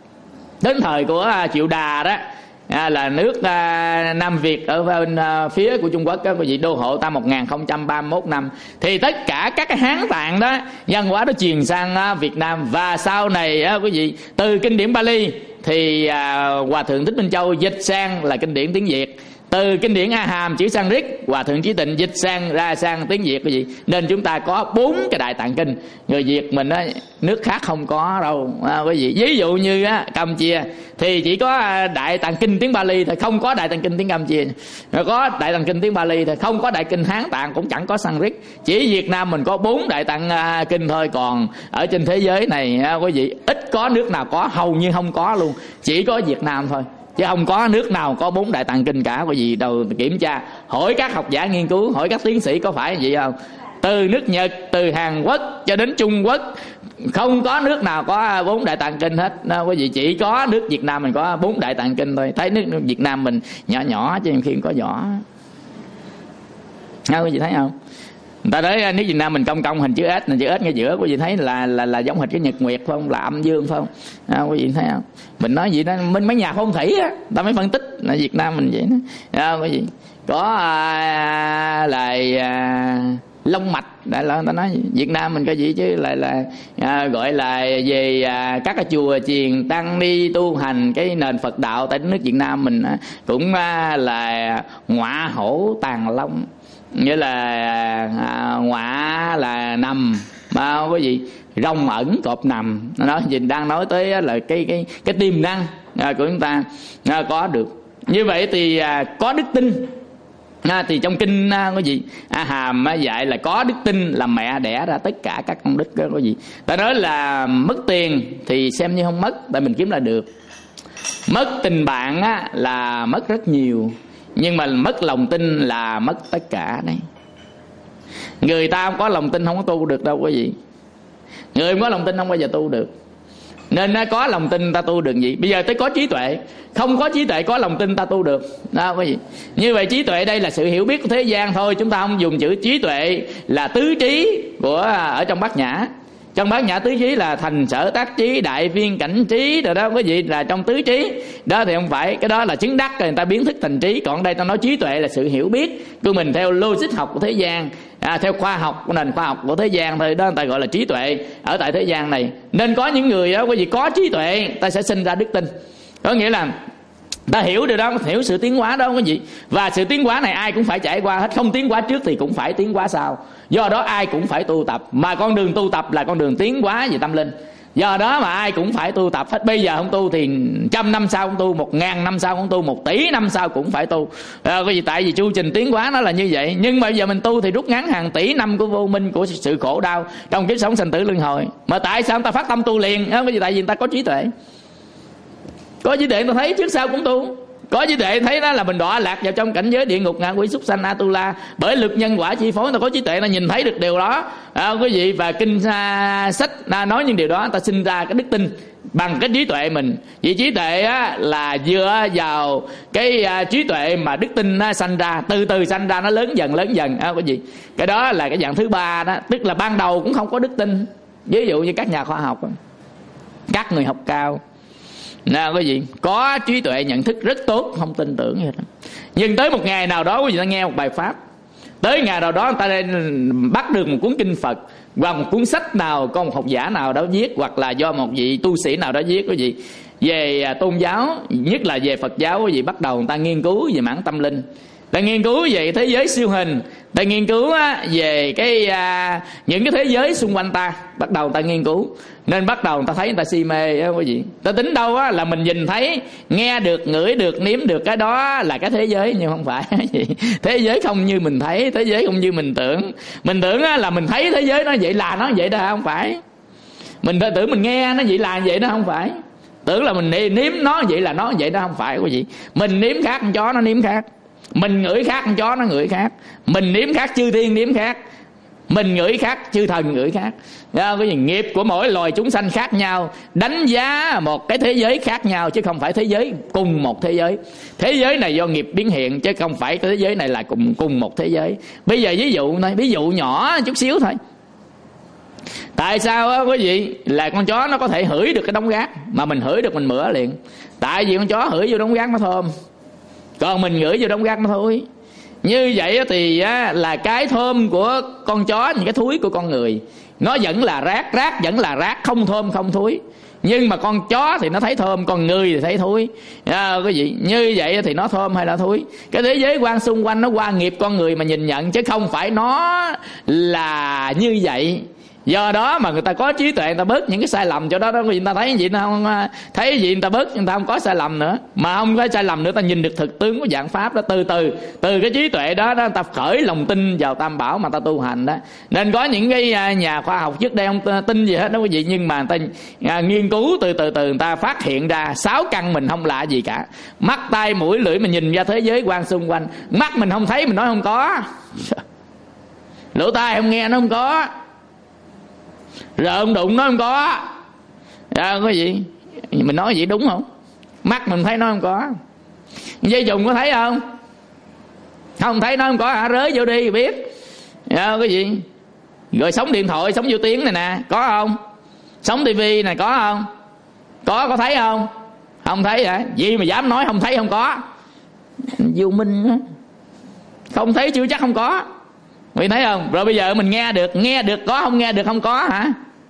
đến thời của à, Triệu Đà đó. À, là nước à, Nam Việt ở bên à, phía của Trung Quốc có vị đô hộ ta một nghìn không trăm ba mươi mốt năm. Thì tất cả các cái Hán Tạng đó, văn hóa đó truyền sang à, Việt Nam. Và sau này à, quý vị, từ kinh điển Bali thì à, Hòa Thượng Thích Minh Châu dịch sang là kinh điển tiếng Việt. Từ kinh điển A Hàm chữ Sanskrit, Hòa Thượng Chí Tịnh dịch sang ra sang tiếng Việt cái gì. Nên chúng ta có bốn cái đại tạng kinh. Người Việt mình á, nước khác không có đâu à, quý vị. Ví dụ như á, Campuchia thì chỉ có đại tạng kinh tiếng Bali thôi, không có đại tạng kinh tiếng Campuchia. Rồi có đại tạng kinh tiếng Bali thôi, không có đại kinh Hán Tạng, cũng chẳng có Sanskrit. Chỉ Việt Nam mình có bốn đại tạng à, kinh thôi. Còn ở trên thế giới này à, quý vị, ít có nước nào có, hầu như không có luôn. Chỉ có Việt Nam thôi, chứ không có nước nào có bốn đại tạng kinh cả. Quý vị đâu kiểm tra, hỏi các học giả nghiên cứu, hỏi các tiến sĩ có phải vậy không. từ nước Nhật, từ Hàn Quốc cho đến Trung Quốc, không có nước nào có bốn đại tạng kinh hết. Đó, quý vị, chỉ có nước Việt Nam mình có bốn đại tạng kinh thôi. Thấy nước Việt Nam mình nhỏ nhỏ chứ khi có vỏ. Đó, quý vị thấy không? Người ta nói nước Việt Nam mình cong cong hình chữ S, chữ S ngay giữa, quý vị thấy là là là giống hình cái nhật nguyệt phải không, là âm dương phải không? À, quý vị thấy không? Mình nói gì đó, mình mấy nhà phong thủy á, ta mới phân tích là Việt Nam mình vậy đó. À, quý vị có à, là à, long mạch, đại là người ta nói Việt Nam mình có gì chứ lại là à, gọi là về à, các cái chùa chiền tăng đi tu hành cái nền Phật đạo tại nước Việt Nam mình à, cũng à, là ngọa hổ tàng long, nghĩa là à, ngọa là nằm mà có gì rồng ẩn cọp nằm. Nó nói gì đang nói tới là cái cái cái tiềm năng à, của chúng ta à, có được như vậy thì à, có đức tin. À, thì trong kinh à, có gì A Hàm à, dạy là có đức tin là mẹ đẻ ra tất cả các công đức đó, có gì ta nói là mất tiền thì xem như không mất, tại mình kiếm là được. Mất tình bạn á, là mất rất nhiều, nhưng mà mất lòng tin là mất tất cả đấy. Người ta không có lòng tin không có tu được đâu quý vị. Người không có lòng tin không bao giờ tu được. Nên có lòng tin ta tu được gì. Bây giờ tới có trí tuệ, không có trí tuệ có lòng tin ta tu được đó quý vị. Như vậy trí tuệ đây là sự hiểu biết của thế gian thôi. Chúng ta không dùng chữ trí tuệ là tứ trí của ở trong Bát Nhã. Trong Bát Nhã tứ trí là thành sở tác trí, đại viên cảnh trí rồi đó quý vị, là trong tứ trí đó thì không phải, cái đó là chứng đắc rồi người ta biến thức thành trí. Còn đây ta nói trí tuệ là sự hiểu biết của mình theo logic học của thế gian, à, theo khoa học của nền khoa học của thế gian thôi, đó người ta gọi là trí tuệ ở tại thế gian này. Nên có những người đó quý vị có trí tuệ ta sẽ sinh ra đức tin, có nghĩa là ta hiểu điều đó, hiểu sự tiến hóa đó quý vị. Và sự tiến hóa này ai cũng phải trải qua hết, không tiến hóa trước thì cũng phải tiến hóa sau. Do đó ai cũng phải tu tập, mà con đường tu tập là con đường tiến hóa về tâm linh. Do đó mà ai cũng phải tu tập hết. Bây giờ không tu thì trăm năm sau không tu, một ngàn năm sau không tu, một tỷ năm sau cũng phải tu à, vì tại vì chu trình tiến hóa nó là như vậy. Nhưng mà bây giờ mình tu thì rút ngắn hàng tỷ năm của vô minh, của sự khổ đau trong kiếp sống sanh tử luân hồi. Mà tại sao người ta phát tâm tu liền? Bởi vì tại vì người ta có trí tuệ. Có trí tuệ người ta thấy trước sau cũng tu. Có trí tuệ thấy đó là mình đọa lạc vào trong cảnh giới địa ngục, ngạ quỷ, súc sanh, Atula, bởi lực nhân quả chi phối. Ta có trí tuệ ta nhìn thấy được điều đó à, quý vị. Và kinh à, sách à, nói những điều đó, ta sinh ra cái đức tin bằng cái trí tuệ mình. Vì trí tuệ á, là dựa vào cái à, trí tuệ mà đức tin nó sanh ra, từ từ sanh ra, nó lớn dần lớn dần à, quý vị. Cái đó là cái dạng thứ ba đó, tức là ban đầu cũng không có đức tin. Ví dụ như các nhà khoa học, các người học cao nào quý vị có trí tuệ nhận thức rất tốt, không tin tưởng gì đó. Nhưng tới một ngày nào đó quý vị ta nghe một bài pháp, tới ngày nào đó người ta bắt được một cuốn kinh Phật hoặc một cuốn sách nào có một học giả nào đó viết, hoặc là do một vị tu sĩ nào đó viết quý vị, về tôn giáo, nhất là về Phật giáo quý vị, bắt đầu người ta nghiên cứu về mảng tâm linh, ta nghiên cứu về thế giới siêu hình, ta nghiên cứu về cái à, những cái thế giới xung quanh ta, bắt đầu ta nghiên cứu. Nên bắt đầu người ta thấy người ta si mê đó quý vị. Ta tính đâu á là mình nhìn thấy, nghe được, ngửi được, nếm được, cái đó là cái thế giới, nhưng không phải. Thế giới không như mình thấy, thế giới không như mình tưởng. Mình tưởng á là mình thấy thế giới nó vậy là nó vậy đó, không phải. Mình tưởng mình nghe nó vậy là vậy đó, không phải. Tưởng là mình nếm nó vậy là nó vậy đó, không phải quý vị. Mình nếm khác, con chó nó nếm khác. Mình ngửi khác, con chó nó ngửi khác. Mình nếm khác, chư thiên nếm khác. Mình ngửi khác, chư thần ngửi khác. Cái nghiệp của mỗi loài chúng sanh khác nhau, đánh giá một cái thế giới khác nhau, chứ không phải thế giới cùng một thế giới. Thế giới này do nghiệp biến hiện, chứ không phải cái thế giới này là cùng cùng một thế giới. Bây giờ ví dụ này, ví dụ nhỏ chút xíu thôi. Tại sao á quý vị là con chó nó có thể hửi được cái đống rác mà mình hửi được mình mửa liền? Tại vì con chó hửi vô đống rác nó thơm, còn mình ngửi vô đống rác nó thối. Như vậy thì á, là cái thơm của con chó, những cái thúi của con người, nó vẫn là rác, rác vẫn là rác, không thơm không thúi. Nhưng mà con chó thì nó thấy thơm, con người thì thấy thúi à, quý vị. Như vậy thì nó thơm hay là thúi? Cái thế giới quan xung quanh nó qua nghiệp con người mà nhìn nhận, chứ không phải nó là như vậy. Do đó mà người ta có trí tuệ, người ta bớt những cái sai lầm chỗ đó đó. Người ta thấy gì nó không thấy gì, người ta bớt, người ta không có sai lầm nữa. Mà không có sai lầm nữa, ta nhìn được thực tướng của dạng pháp đó. Từ từ từ cái trí tuệ đó, đó người ta khởi lòng tin vào Tam Bảo mà ta tu hành đó. Nên có những cái nhà khoa học trước đây không tin gì hết đó quý vị, nhưng mà người ta nghiên cứu từ từ từ người ta phát hiện ra sáu căn mình không lạ gì cả. Mắt, tai, mũi, lưỡi mình nhìn ra thế giới quan xung quanh. Mắt mình không thấy mình nói không có. lỗ tai không nghe nó không có, rợn đụng nó không có. À, có gì mình nói vậy đúng không? Mắt mình thấy nó không có. Dây chùng có thấy không? Không thấy nó không có hả? Rới vô đi biết. À, cái gì rồi sóng điện thoại, sóng vô tiếng này nè, có không? Sóng tivi này có không? Có, có thấy không? Không thấy hả? Gì mà dám nói không thấy không có? Vô minh á, không thấy chưa chắc không có. Mình thấy không? Rồi bây giờ mình nghe được, nghe được có, không nghe được không có hả?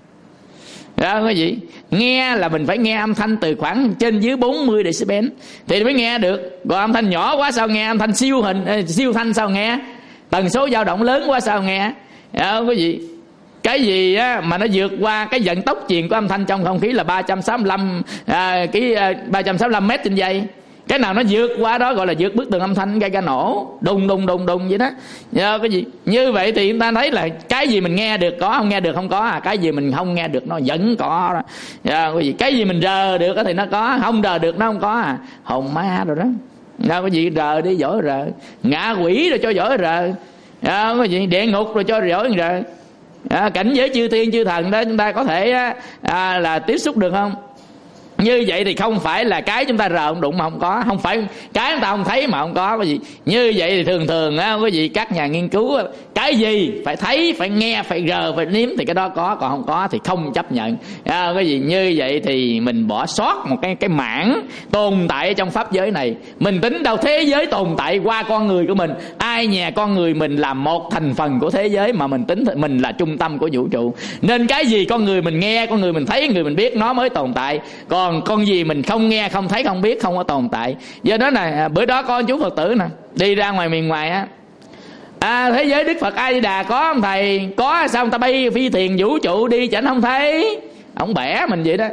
Đó, cái gì? Nghe là mình phải nghe âm thanh từ khoảng trên dưới bốn mươi decibel thì mới nghe được. Còn âm thanh nhỏ quá sao nghe? Âm thanh siêu hình, siêu thanh sao nghe? Tần số dao động lớn quá sao nghe? Đó, cái gì? Cái gì á mà nó vượt qua cái vận tốc truyền của âm thanh trong không khí là ba trăm sáu mươi lăm à, cái à, ba trăm sáu mươi lăm mét trên giây. Cái nào nó vượt qua đó gọi là vượt bức tường âm thanh, gây ra nổ đùng đùng đùng đùng vậy đó. Nhờ cái gì? Như vậy thì chúng ta thấy là cái gì mình nghe được có, không nghe được không có à. Cái gì mình không nghe được nó vẫn có đó. Nhờ cái gì? Cái gì mình rờ được thì nó có, không rờ được nó không có à. Hồn ma rồi đó. Nhờ cái gì? Rờ đi giỏi rờ, ngạ quỷ rồi cho giỏi rờ. Nhờ cái gì? Địa ngục rồi cho giỏi rờ. À, cảnh giới chư thiên chư thần đó chúng ta có thể à, là tiếp xúc được không? Như vậy thì không phải là cái chúng ta rờ không đụng mà không có, không phải cái chúng ta không thấy mà không có cái gì. Như vậy thì thường thường á, cái gì các nhà nghiên cứu cái gì phải thấy, phải nghe, phải rờ, phải nếm thì cái đó có, còn không có thì không chấp nhận. À, cái gì như vậy thì mình bỏ sót một cái cái mảng tồn tại ở trong pháp giới này. Mình tính đâu thế giới tồn tại qua con người của mình, ai nhà con người mình là một thành phần của thế giới mà mình tính mình là trung tâm của vũ trụ. Nên cái gì con người mình nghe, con người mình thấy, người mình biết nó mới tồn tại. Còn Còn con gì mình không nghe, không thấy, không biết, không có tồn tại. Do đó là bữa đó có chú Phật tử nè đi ra ngoài miền ngoài á, à, thế giới Đức Phật A Di Đà có không thầy? Có. Sao người ta bay phi thuyền vũ trụ đi chẳng không thấy? Ông bẻ mình vậy đó.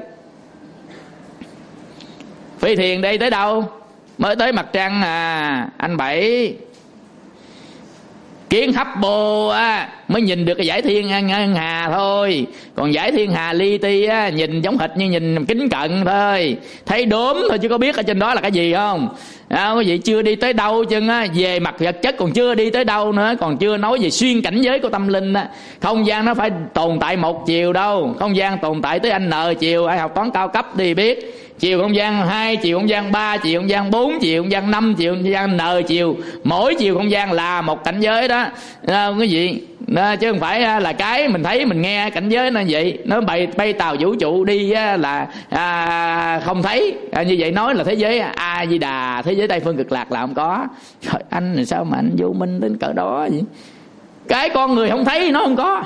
Phi thuyền đi tới đâu? Mới tới mặt trăng à anh Bảy. Kiến Hubble á mới nhìn được cái dải thiên ngân hà thôi, còn dải thiên hà li ti á nhìn giống hệt như nhìn kính cận thôi, thấy đốm thôi chứ có biết ở trên đó là cái gì không? À, quý vị chưa đi tới đâu chân á, về mặt vật chất còn chưa đi tới đâu nữa, còn chưa nói về xuyên cảnh giới của tâm linh á. Không gian nó phải tồn tại một chiều đâu, không gian tồn tại tới anh n chiều, ai học toán cao cấp đi biết. Chiều không gian hai, chiều không gian ba, chiều không gian bốn, chiều không gian năm, chiều không gian n chiều. Mỗi chiều không gian là một cảnh giới đó. À, cái gì? À, chứ không phải là cái mình thấy mình nghe cảnh giới nó vậy. Nó bay, bay tàu vũ trụ đi á, là à, không thấy à, như vậy nói là thế giới A Di Đà, thế giới Tây Phương Cực Lạc là không có. Trời, anh là sao mà anh vô minh đến cỡ đó vậy? Cái con người không thấy nó không có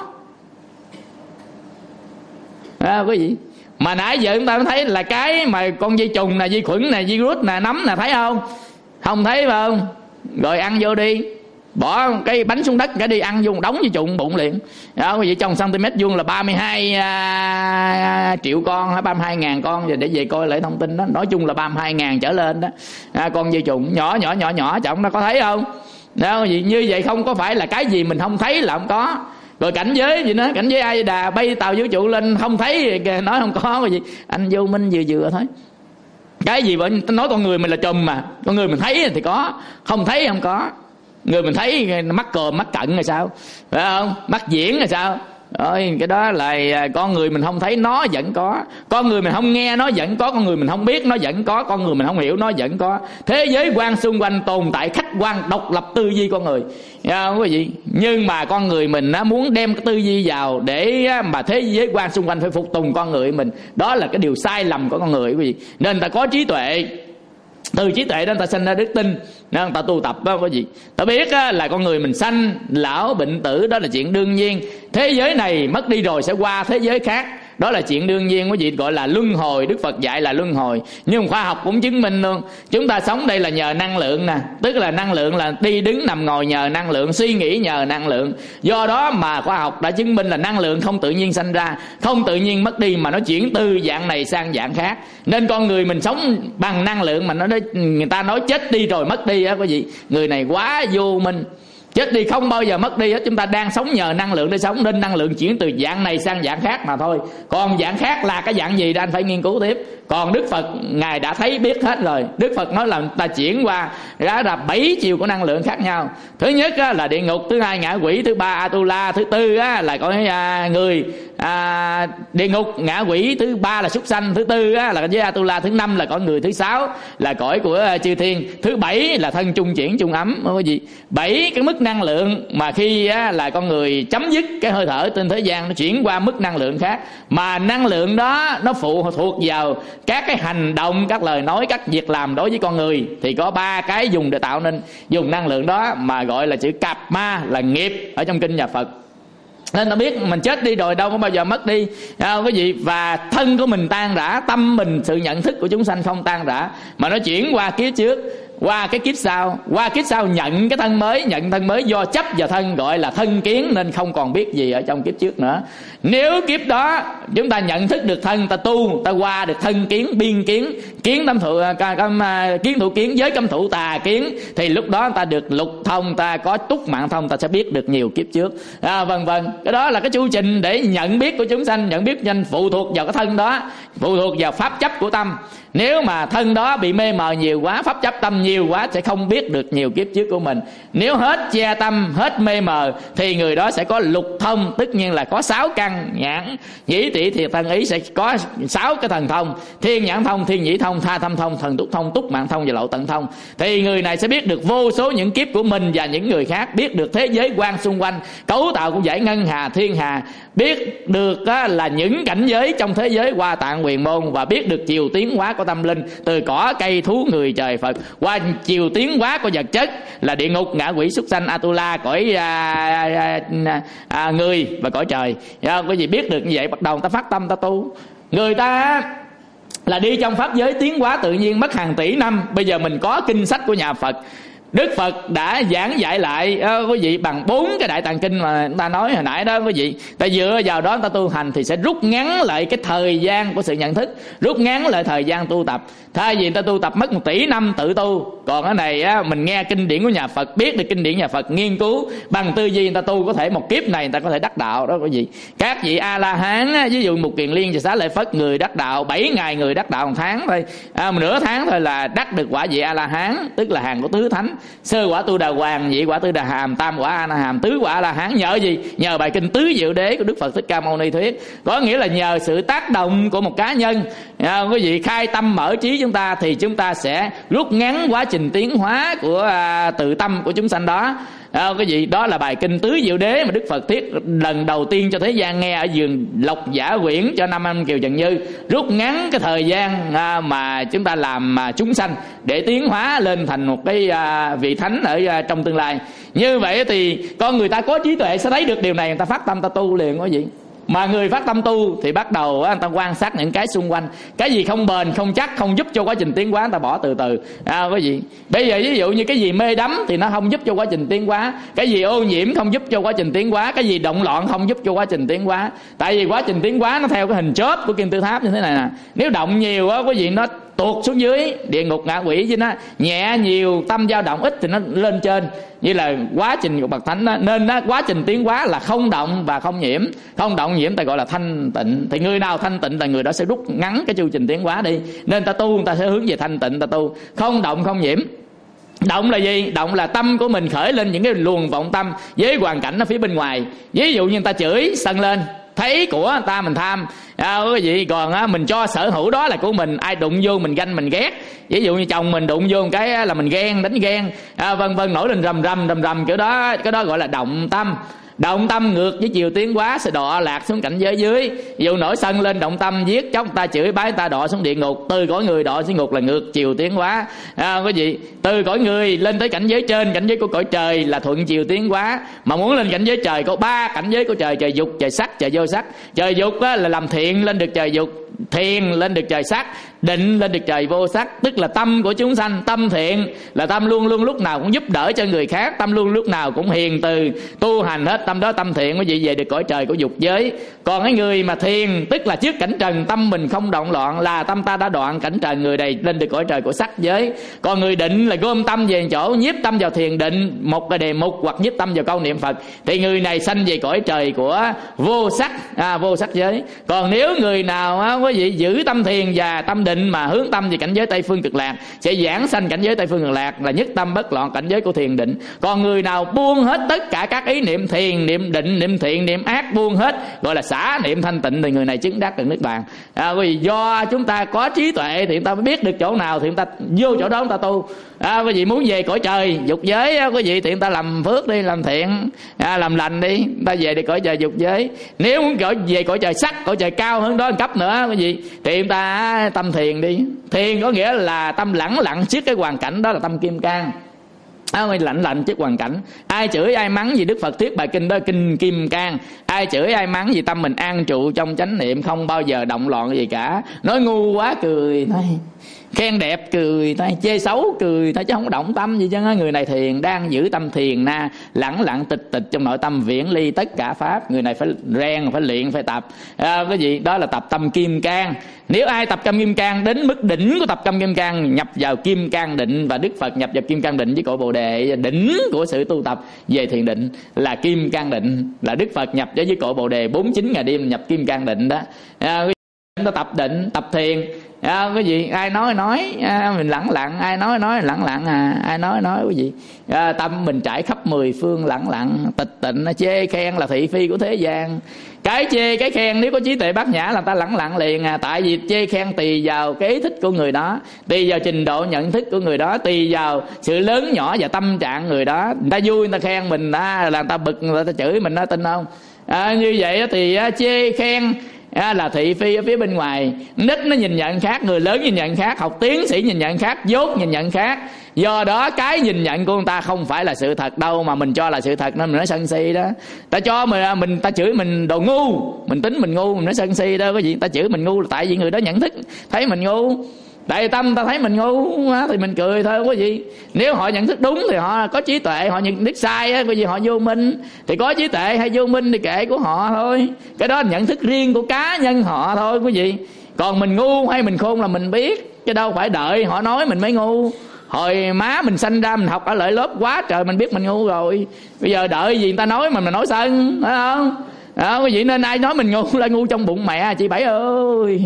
à, cái gì? Mà nãy giờ chúng ta thấy là cái mà con vi trùng nè, vi khuẩn nè, virus nè, nấm nè, thấy không? Không thấy phải không? Rồi ăn vô đi, bỏ cái bánh xuống đất cái đi, ăn vô một đống vi trùng bụng liền. Đó, quý vị trong cm vuông là ba mươi hai à, triệu con hay ba mươi hai ngàn con, để về coi lại thông tin đó. Nói chung là ba mươi hai ngàn trở lên đó. À, con vi trùng nhỏ nhỏ nhỏ nhỏ trọng nó có thấy không? Đó, như vậy không có phải là cái gì mình không thấy là không có. Rồi cảnh giới gì nữa, cảnh giới A Di Đà bay tàu vũ trụ lên không thấy, nói không có cái gì. Anh vô minh vừa vừa thôi. Cái gì vậy? Nói con người mình là trùm mà, con người mình thấy thì có, không thấy không có. Người mình thấy mắc còm mắc cận là sao, phải không? Mắc diễn là sao? Rồi cái đó là con người mình không thấy nó vẫn có, con người mình không nghe nó vẫn có, con người mình không biết nó vẫn có, con người mình không hiểu nó vẫn có. Thế giới quan xung quanh tồn tại khách quan độc lập tư duy con người, không quý vị. Nhưng mà con người mình nó muốn đem cái tư duy vào để mà thế giới quan xung quanh phải phục tùng con người mình, đó là cái điều sai lầm của con người quý vị. Nên ta có trí tuệ, từ trí tuệ đó ta sinh ra đức tin, nên ta tu tập đó quý vị. Ta biết á, là con người mình sanh lão bệnh tử đó là chuyện đương nhiên. Thế giới này mất đi rồi sẽ qua thế giới khác, đó là chuyện đương nhiên quý vị, gọi là luân hồi. Đức Phật dạy là luân hồi, nhưng khoa học cũng chứng minh luôn. Chúng ta sống đây là nhờ năng lượng nè, tức là năng lượng là đi đứng nằm ngồi nhờ năng lượng, suy nghĩ nhờ năng lượng. Do đó mà khoa học đã chứng minh là năng lượng không tự nhiên sanh ra, không tự nhiên mất đi, mà nó chuyển từ dạng này sang dạng khác. Nên con người mình sống bằng năng lượng, mà nó người ta nói chết đi rồi mất đi á quý vị, người này quá vô minh. Chết đi không bao giờ mất đi hết. Chúng ta đang sống nhờ năng lượng để sống, nên năng lượng chuyển từ dạng này sang dạng khác mà thôi. Còn dạng khác là cái dạng gì đó anh phải nghiên cứu tiếp. Còn Đức Phật Ngài đã thấy biết hết rồi. Đức Phật nói là ta chuyển qua ra là bảy chiều của năng lượng khác nhau. Thứ nhất là địa ngục, thứ hai ngạ quỷ, thứ ba Atula, thứ tư là có người à, địa ngục ngạ quỷ, thứ ba là súc sanh, thứ tư là với Atula, thứ năm là cõi người, thứ sáu là cõi của chư thiên, thứ bảy là thân chung chuyển chung ấm. Cái gì bảy cái mức năng lượng mà khi là con người chấm dứt cái hơi thở trên thế gian, nó chuyển qua mức năng lượng khác, mà năng lượng đó nó phụ thuộc vào các cái hành động, các lời nói, các việc làm đối với con người. Thì có ba cái dùng để tạo nên dùng năng lượng đó, mà gọi là chữ cạp ma, là nghiệp ở trong kinh nhà Phật. Nên ta biết mình chết đi rồi đâu có bao giờ mất đi à, quý vị. Và thân của mình tan rã, tâm mình, sự nhận thức của chúng sanh không tan rã, mà nó chuyển qua kiếp trước, qua cái kiếp sau, qua kiếp sau nhận cái thân mới, nhận thân mới do chấp vào thân, gọi là thân kiến, nên không còn biết gì ở trong kiếp trước nữa. Nếu kiếp đó chúng ta nhận thức được thân, ta tu, ta qua được thân kiến, biên kiến, kiến tâm thụ, kiến thủ kiến, giới cấm thủ tà kiến, thì lúc đó ta được lục thông, ta có túc mạng thông, ta sẽ biết được nhiều kiếp trước à, vân vân. Cái đó là cái chu trình để nhận biết của chúng sanh. Nhận biết nhanh phụ thuộc vào cái thân đó, phụ thuộc vào pháp chấp của tâm. Nếu mà thân đó bị mê mờ nhiều quá, pháp chấp tâm nhiều quá, sẽ không biết được nhiều kiếp trước của mình. Nếu hết che tâm, hết mê mờ, thì người đó sẽ có lục thông, tất nhiên là có sáu căn nhãn nhĩ tỷ thiệt thân ý, sẽ có sáu cái thần thông: thiên nhãn thông, thiên nhĩ thông, tha tâm thông, thần túc thông, túc mạng thông và lậu tận thông. Thì người này sẽ biết được vô số những kiếp của mình và những người khác, biết được thế giới quan xung quanh, cấu tạo của dải ngân hà, thiên hà, biết được là những cảnh giới trong thế giới Hoa Tạng Huyền Môn, và biết được chiều tiến hóa của tâm linh, từ cỏ cây thú người trời Phật qua chiều tiến hóa của vật chất là địa ngục, ngạ quỷ, súc sanh, Atula, cõi à, à, à, à, người và cõi trời. Quý vị biết được như vậy, bắt đầu ta phát tâm ta tu. Người ta là đi trong pháp giới tiến hóa tự nhiên mất hàng tỷ năm. Bây giờ mình có kinh sách của nhà Phật, Đức Phật đã giảng dạy lại uh, quý vị bằng bốn cái đại tạng kinh mà ta nói hồi nãy đó quý vị. Ta dựa vào đó ta tu hành thì sẽ rút ngắn lại cái thời gian của sự nhận thức, rút ngắn lại thời gian tu tập. Thay vì ta tu tập mất một tỷ năm tự tu, còn cái này á, mình nghe kinh điển của nhà Phật, biết được kinh điển nhà Phật, nghiên cứu bằng tư duy, ta tu có thể một kiếp này ta có thể đắc đạo đó quý vị. Các vị A La Hán á, ví dụ Mục Kiền Liên và Xá Lợi Phất, người đắc đạo bảy ngày, người đắc đạo một tháng thôi, à, nửa tháng thôi là đắc được quả vị A La Hán, tức là hàng của tứ thánh. Sơ quả Tu Đà Hoàng, nhị quả Tư Đà Hàm, tam quả A Na Hàm, tứ quả A La Hán. Nhờ gì? Nhờ bài kinh Tứ Diệu Đế của Đức Phật Thích Ca Mâu Ni thuyết. Có nghĩa là nhờ sự tác động của một cá nhân, à, quý vị khai tâm mở trí chúng ta, thì chúng ta sẽ rút ngắn quá trình tiến hóa của à, tự tâm của chúng sanh đó. À, cái gì đó là bài kinh Tứ Diệu Đế mà Đức Phật thuyết lần đầu tiên cho thế gian nghe ở giường Lộc Giả Quyển cho Nam Anh Kiều Trần Như, rút ngắn cái thời gian à, mà chúng ta làm à, chúng sanh để tiến hóa lên thành một cái à, vị thánh ở à, trong tương lai. Như vậy thì con người ta có trí tuệ sẽ thấy được điều này, người ta phát tâm ta tu liền quý vị. Mà người phát tâm tu thì bắt đầu người ta quan sát những cái xung quanh, cái gì không bền, không chắc, không giúp cho quá trình tiến hóa, người ta bỏ từ từ à, quý vị. Bây giờ ví dụ như cái gì mê đắm thì nó không giúp cho quá trình tiến hóa, cái gì ô nhiễm không giúp cho quá trình tiến hóa, cái gì động loạn không giúp cho quá trình tiến hóa. Tại vì quá trình tiến hóa nó theo cái hình chớp của kim tự tháp như thế này nè. Nếu động nhiều á quý vị, nó tuột xuống dưới địa ngục ngạ quỷ, chứ nó nhẹ nhiều, tâm dao động ít thì nó lên trên. Như là quá trình của bậc thánh đó. Nên đó, quá trình tiến hóa là không động và không nhiễm. Không động nhiễm ta gọi là thanh tịnh. Thì người nào thanh tịnh là người đó sẽ rút ngắn cái chu trình tiến hóa đi. Nên ta tu, ta sẽ hướng về thanh tịnh ta tu. Không động không nhiễm. Động là gì? Động là tâm của mình khởi lên những cái luồng vọng tâm với hoàn cảnh ở phía bên ngoài. Ví dụ như người ta chửi sân lên, thấy của người ta mình tham à, cái gì còn á, mình cho sở hữu đó là của mình, ai đụng vô mình ganh mình ghét. Ví dụ như chồng mình đụng vô một cái là mình ghen, đánh ghen à, vân vân, nổi lên rầm rầm rầm rầm kiểu đó. Cái đó gọi là động tâm. Động tâm ngược với chiều tiến hóa sẽ đọa lạc xuống cảnh giới dưới. Ví dụ nổi sân lên động tâm giết chóc, ta chửi bái, ta đọa xuống địa ngục. Từ cõi người đọa xuống ngục là ngược chiều tiến hóa à, quý vị. Từ cõi người lên tới cảnh giới trên, cảnh giới của cõi trời là thuận chiều tiến hóa. Mà muốn lên cảnh giới trời có ba cảnh giới của trời: trời dục, trời sắc, trời vô sắc. Trời dục á, là làm thiện lên được trời dục, thiền lên được trời sắc, định lên được trời vô sắc, tức là tâm của chúng sanh. Tâm thiện là tâm luôn luôn lúc nào cũng giúp đỡ cho người khác, tâm luôn lúc nào cũng hiền từ tu hành hết, tâm đó tâm thiện, quý vị về được cõi trời của dục giới. Còn cái người mà thiền, tức là trước cảnh trần tâm mình không động loạn, là tâm ta đã đoạn cảnh trần, người này lên được cõi trời của sắc giới. Còn người định là gom tâm về chỗ, nhiếp tâm vào thiền định, một cái đề mục hoặc nhiếp tâm vào câu niệm Phật, thì người này sanh về cõi trời của vô sắc, à, vô sắc giới. Còn nếu người nào á, quý vị giữ tâm thiền và tâm định mà hướng tâm về cảnh giới Tây Phương Cực Lạc, sẽ giảng sanh cảnh giới Tây Phương Cực Lạc, là nhất tâm bất loạn, cảnh giới của thiền định. Còn người nào buông hết tất cả các ý niệm thiền, niệm định, niệm thiện, niệm ác, buông hết, gọi là xả niệm thanh tịnh, thì người này chứng đắc được niết bàn. À, vì do chúng ta có trí tuệ thì chúng ta biết được chỗ nào thì chúng ta vô chỗ đó chúng ta tu. À, quý vị muốn về cõi trời dục giới, quý vị thì chúng ta làm phước đi, làm thiện, à, làm lành đi, chúng ta về được cõi trời dục giới. Nếu muốn về cõi trời sắc, cõi trời cao hơn đó một cấp nữa, quý vị, thì chúng ta tâm thiền đi. Thiền có nghĩa là tâm lẳng lặng trước cái hoàn cảnh, đó là tâm kim cang. À, lạnh lạnh trước hoàn cảnh. Ai chửi ai mắng gì Đức Phật thuyết bài kinh đó kinh kim cang. Ai chửi ai mắng gì tâm mình an trụ trong chánh niệm, không bao giờ động loạn gì cả. Nói ngu quá cười thôi, khen đẹp cười thôi, chê xấu cười thôi, chứ không có động tâm gì chứ. Người này thiền, đang giữ tâm thiền na, lẳng lặng tịch tịch trong nội tâm, viễn ly tất cả pháp. Người này phải rèn, phải luyện, phải tập. À, cái gì đó là tập tâm kim cang. Nếu ai tập tâm kim cang đến mức đỉnh của tập tâm kim cang, nhập vào kim cang định, và Đức Phật nhập vào kim cang định với cội Bồ Đề, đỉnh của sự tu tập về thiền định là kim cang định, là Đức Phật nhập với cội Bồ Đề bốn mươi chín ngày đêm nhập kim cang định đó. À, chúng ta tập định, tập thiền. À, cái gì ai nói nói, à, mình lẳng lặng, ai nói nói lẳng lặng, à, ai nói nói cái gì, à, tâm mình trải khắp mười phương lẳng lặng tịch tịnh. Chê khen là thị phi của thế gian. Cái chê cái khen nếu có trí tuệ bát nhã là ta lẳng lặng liền à. Tại vì chê khen tùy vào cái ý thích của người đó, tùy vào trình độ nhận thức của người đó, tùy vào sự lớn nhỏ và tâm trạng người đó. Người ta vui người ta khen mình đó, là người ta bực người ta chửi mình đó, tin không? À, như vậy thì à, chê khen À, là thị phi ở phía bên ngoài. Nít nó nhìn nhận khác, người lớn nhìn nhận khác, học tiến sĩ nhìn nhận khác, dốt nhìn nhận khác. Do đó cái nhìn nhận của người ta không phải là sự thật đâu, mà mình cho là sự thật nên mình nói sân si đó. Ta cho mình, mình ta chửi mình đồ ngu, mình tính mình ngu, mình nói sân si đó. Cái gì ta chửi mình ngu là tại vì người đó nhận thức thấy mình ngu. Tại tâm ta thấy mình ngu thì mình cười thôi, có gì. Nếu họ nhận thức đúng thì họ có trí tuệ, họ nhận thức sai á, bởi vì họ vô minh. Thì có trí tuệ hay vô minh thì kệ của họ thôi. Cái đó là nhận thức riêng của cá nhân họ thôi, quý vị. Còn mình ngu hay mình khôn là mình biết, chứ đâu phải đợi họ nói mình mới ngu. Hồi má mình sanh ra mình học ở lại lớp quá trời mình biết mình ngu rồi. Bây giờ đợi gì người ta nói mà mình nói sân, phải không? Đó, quý vị, nên ai nói mình ngu là ngu trong bụng mẹ chị Bảy ơi.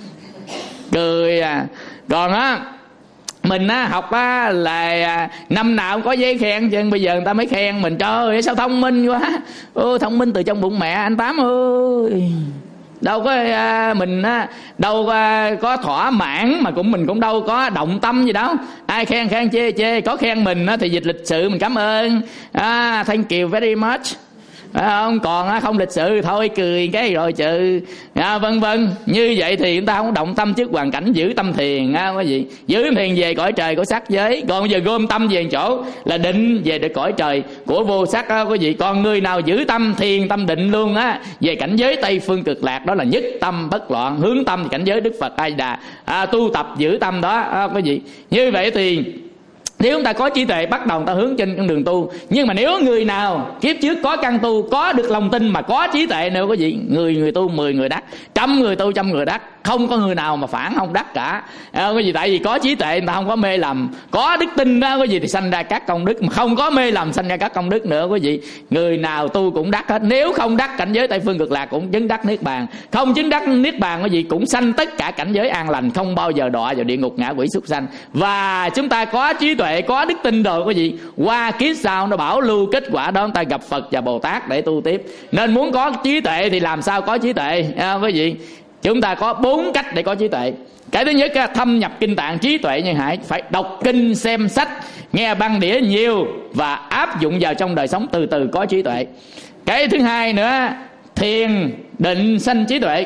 Cười à. Còn á mình á học á là năm nào cũng có giấy khen, chứ bây giờ người ta mới khen mình. Trời ơi sao thông minh quá. Ô, thông minh từ trong bụng mẹ anh Tám ơi. Đâu có à, mình á đâu à, có thỏa mãn, mà cũng mình cũng đâu có động tâm gì đâu. Ai khen khen chê chê, có khen mình á thì dịch lịch sự mình cảm ơn, à, thank you very much. À, không còn không lịch sự thôi cười cái rồi trừ, à, vân vân. Như vậy thì chúng ta không động tâm trước hoàn cảnh, giữ tâm thiền á, quý vị. Giữ thiền về cõi trời của sắc giới. Còn bây giờ gom tâm về chỗ là định về được cõi trời của vô sắc á, quý vị. Còn người nào giữ tâm thiền tâm định luôn á, về cảnh giới Tây Phương Cực Lạc, đó là nhất tâm bất loạn, hướng tâm cảnh giới Đức Phật A Di Đà, à, tu tập giữ tâm đó á, quý vị. Như vậy thì nếu chúng ta có trí tuệ bắt đầu ta hướng trên con đường tu. Nhưng mà nếu người nào kiếp trước có căn tu, có được lòng tin mà có trí tuệ nữa, quý vị, người người tu mười người đắc, trăm người tu trăm người đắc, không có người nào mà phản không đắc cả. À, cái gì tại vì có trí tuệ người ta không có mê lầm, có đức tin đó cái gì thì sanh ra các công đức, mà không có mê lầm sanh ra các công đức nữa, quý vị. Người nào tu cũng đắc hết. Nếu không đắc cảnh giới Tây Phương Cực Lạc cũng chứng đắc niết bàn, không chứng đắc niết bàn quý vị cũng sanh tất cả cảnh giới an lành, không bao giờ đọa vào địa ngục ngạ quỷ súc sanh. Và chúng ta có trí tuệ, có đức tin rồi quý vị, qua kiếp sau nó bảo lưu kết quả đó, ta gặp Phật và Bồ Tát để tu tiếp. Nên muốn có trí tuệ thì làm sao có trí tuệ à, quý vị. Chúng ta có bốn cách để có trí tuệ. Cái thứ nhất là thâm nhập kinh tạng trí tuệ như hải, phải đọc kinh, xem sách, nghe băng đĩa nhiều và áp dụng vào trong đời sống, từ từ có trí tuệ. Cái thứ hai nữa, thiền định sanh trí tuệ.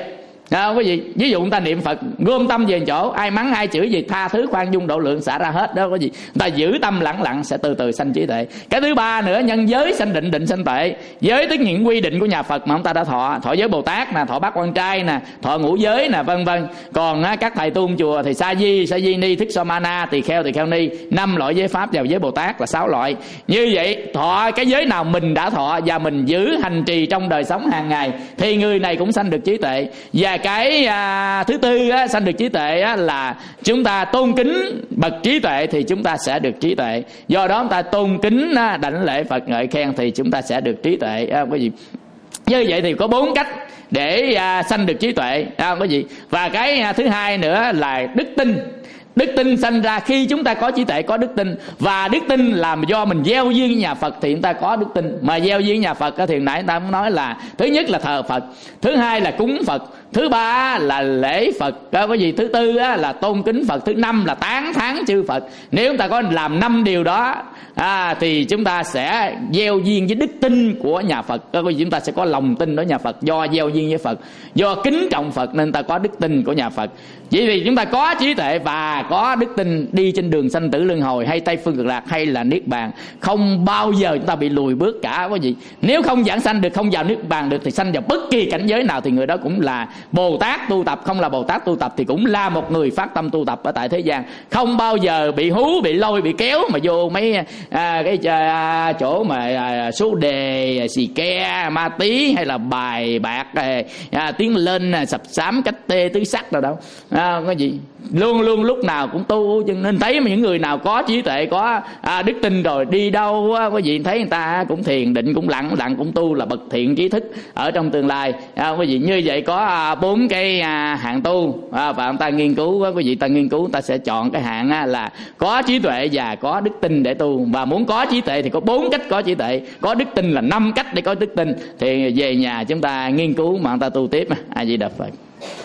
Không có gì. Ví dụ người ta niệm Phật gom tâm về chỗ, ai mắng ai chửi gì tha thứ khoan dung độ lượng xả ra hết, đó có gì. Người ta giữ tâm lặng lặng sẽ từ từ sanh trí tuệ. Cái thứ ba nữa, nhân giới sanh định, định sanh tuệ. Giới tức những quy định của nhà Phật mà ông ta đã thọ, thọ giới Bồ Tát nè, thọ bát quan trai nè, thọ ngũ giới nè, vân vân. Còn á, các thầy tu chùa thì sa di, sa di ni, thích so ma na, tỳ kheo, tỳ kheo ni, năm loại giới pháp vào giới Bồ Tát là sáu loại. Như vậy thọ cái giới nào mình đã thọ và mình giữ hành trì trong đời sống hàng ngày thì người này cũng sanh được trí tuệ. Và cái à, thứ tư á, sanh được trí tuệ á, là chúng ta tôn kính bậc trí tuệ thì chúng ta sẽ được trí tuệ. Do đó chúng ta tôn kính á, đảnh lễ Phật ngợi khen thì chúng ta sẽ được trí tuệ. À, cái gì? Như vậy thì có bốn cách để à, sanh được trí tuệ. À, cái gì? Và cái à, thứ hai nữa là đức tin. Đức tin sanh ra khi chúng ta có trí tuệ, có đức tin. Và đức tin là do mình gieo duyên với nhà Phật thì chúng ta có đức tin. Mà gieo duyên với nhà Phật thì nãy ta muốn nói là thứ nhất là thờ Phật, thứ hai là cúng Phật, thứ ba là lễ Phật, có cái gì, thứ tư là tôn kính Phật, thứ năm là tán thán chư Phật. Nếu chúng ta có làm năm điều đó à, thì chúng ta sẽ gieo duyên với đức tin của nhà Phật. Có cái gì, chúng ta sẽ có lòng tin đối nhà Phật. Do gieo duyên với Phật, do kính trọng Phật nên ta có đức tin của nhà Phật. Vậy thì chúng ta có trí tuệ và có đức tin, đi trên đường sanh tử luân hồi hay Tây phương cực lạc hay là niết bàn, không bao giờ chúng ta bị lùi bước cả. Có gì, nếu không giảng sanh được, không vào niết bàn được thì sanh vào bất kỳ cảnh giới nào thì người đó cũng là Bồ Tát tu tập. Không là Bồ Tát tu tập thì cũng là một người phát tâm tu tập ở tại thế gian, không bao giờ bị hú, bị lôi, bị kéo mà vô mấy à, cái à, chỗ mà à, số đề, xì ke, ma tí hay là bài bạc, à, tiếng lên à, sập sám cách tê tứ sắc đâu đâu. À, có gì luôn luôn lúc nào cũng tu. Cho nên thấy mà những người nào có trí tuệ, có à, đức tin rồi đi đâu á, có gì thấy người ta cũng thiền định, cũng lặng lặng cũng tu là bậc thiện trí thức ở trong tương lai. À, có gì như vậy có à, bốn cái à, hạng tu à, và người ta nghiên cứu, có gì ta nghiên cứu, ta sẽ chọn cái hạng á, là có trí tuệ và có đức tin để tu. Và muốn có trí tuệ thì có bốn cách có trí tuệ, có đức tin là năm cách để có đức tin. Thì về nhà chúng ta nghiên cứu mà người ta tu tiếp. A Di Đà Phật.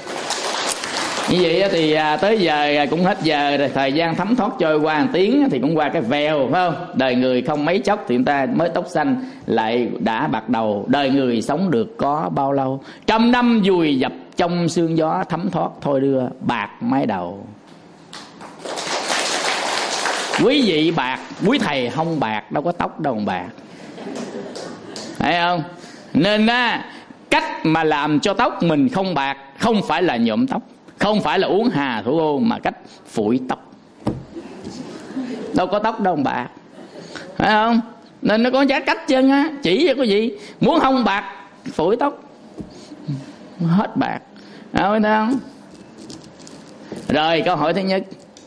Như vậy thì à, tới giờ cũng hết giờ rồi, thời gian thấm thoát trôi qua một tiếng thì cũng qua cái vèo, phải không? Đời người không mấy chốc thì người ta mới tóc xanh lại đã bạc đầu. Đời người sống được có bao lâu? Trăm năm vùi dập trong sương gió, thấm thoát thôi đưa bạc mái đầu. Quý vị bạc, quý thầy không bạc, đâu có tóc đâu bạc, thấy không? Nên á, cách mà làm cho tóc mình không bạc không phải là nhuộm tóc, không phải là uống hà thủ ô, mà cách phủi tóc. Đâu có tóc đâu bạc, phải không? Nên nó có giá cách chân á, chỉ cho cái gì muốn không bạc phủi tóc hết bạc, thấy không? Rồi câu hỏi thứ nhất,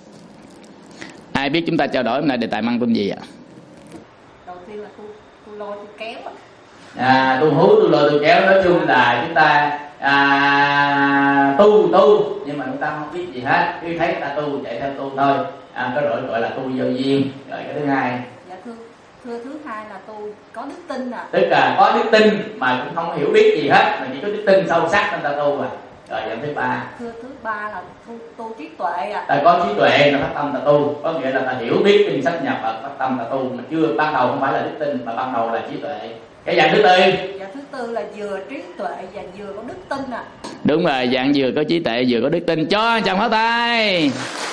ai biết chúng ta trao đổi hôm nay đề tài mang tên gì ạ? Đầu tiên là tu, tu lôi tu kéo. À, tu hú, tu lôi, tu kéo, nói chung là chúng ta à, tu tu nhưng mà chúng ta không biết gì hết, cứ thấy người ta tu chạy theo tu thôi. À, có rồi gọi là tu vô duyên. Rồi cái thứ hai, dạ thưa thưa thứ hai là tu có đức tin à. Tức là có đức tin mà cũng không hiểu biết gì hết, mà chỉ có đức tin sâu sắc nên ta tu à. Rồi dạng thứ ba, thưa thứ ba là tu, tu trí tuệ à. ta có trí tuệ là phát tâm ta tu, có nghĩa là ta hiểu biết kinh sách nhà Phật, phát tâm ta tu, mà chưa ban đầu không phải là đức tin mà ban đầu là trí tuệ. Cái dạng thứ tư, dạ thứ tư là vừa trí tuệ và vừa có đức tin à. Đúng rồi, dạng vừa có trí tuệ vừa có đức tin. Cho chàng pháo tay.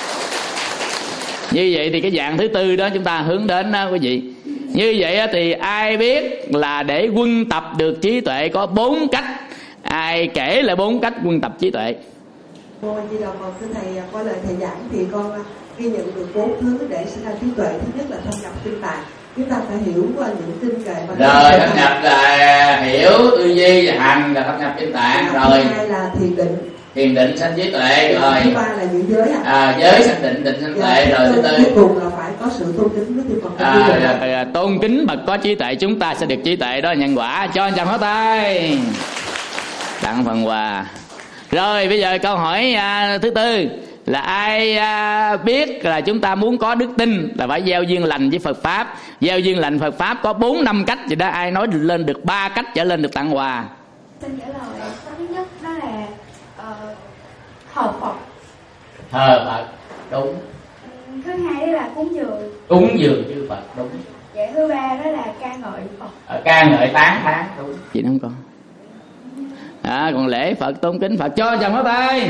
Như vậy thì cái dạng thứ tư đó chúng ta hướng đến đó quý vị. Như vậy thì ai biết là để quân tập được trí tuệ có bốn cách, ai kể lại bốn cách quân tập trí tuệ? Cô Di Đà Phật, thưa thầy, qua lời thầy giảng thì con ghi nhận được bốn thứ để sinh ra trí tuệ. Thứ nhất là thâm nhập kinh tạng, chúng ta phải hiểu những kinh kệ và rồi thâm nhập là hiểu tư duy và hành là thâm nhập kinh tạng. Rồi thứ hai là thiền định, thiền định sanh trí tuệ. Rồi thứ ba là giữ giới à, à, giới sanh định, định sanh tuệ. Rồi thứ tư cuối cùng là phải có sự tôn kính với Phật. à, à, à, tôn kính bậc có trí tuệ, chúng ta sẽ được trí tuệ đó, nhân quả. Cho anh chàng pháo tay tặng phần quà. Rồi bây giờ câu hỏi à, thứ tư là ai à, biết là chúng ta muốn có đức tin là phải gieo duyên lành với Phật pháp. Gieo duyên lành Phật pháp có bốn năm cách vậy đó, ai nói được lên được ba cách trở lên được tặng quà? Xin trả lời cách thứ nhất đó là uh, thờ Phật. Thờ Phật, đúng. Thứ hai đó là cúng dường. Cúng dường chư Phật, đúng. Vậy thứ ba đó là ca ngợi Phật. À, ca ngợi tán thán, đúng. Chị không con. À, còn lễ Phật tôn kính Phật cho chồng pháo tay.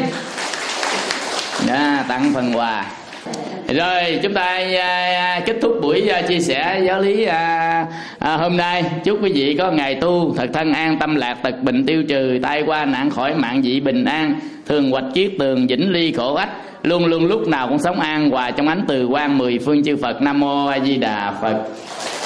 À, tặng phần quà. Rồi chúng ta à, kết thúc buổi à, chia sẻ giáo lý à, à, hôm nay. Chúc quý vị có ngày tu thật thân an, tâm lạc, tật bệnh tiêu trừ, tai qua nạn khỏi, mạng dị bình an, thường hoạch kiết tường, vĩnh ly khổ ách, luôn luôn lúc nào cũng sống an hòa trong ánh từ quang mười phương chư Phật. Nam mô A Di Đà Phật.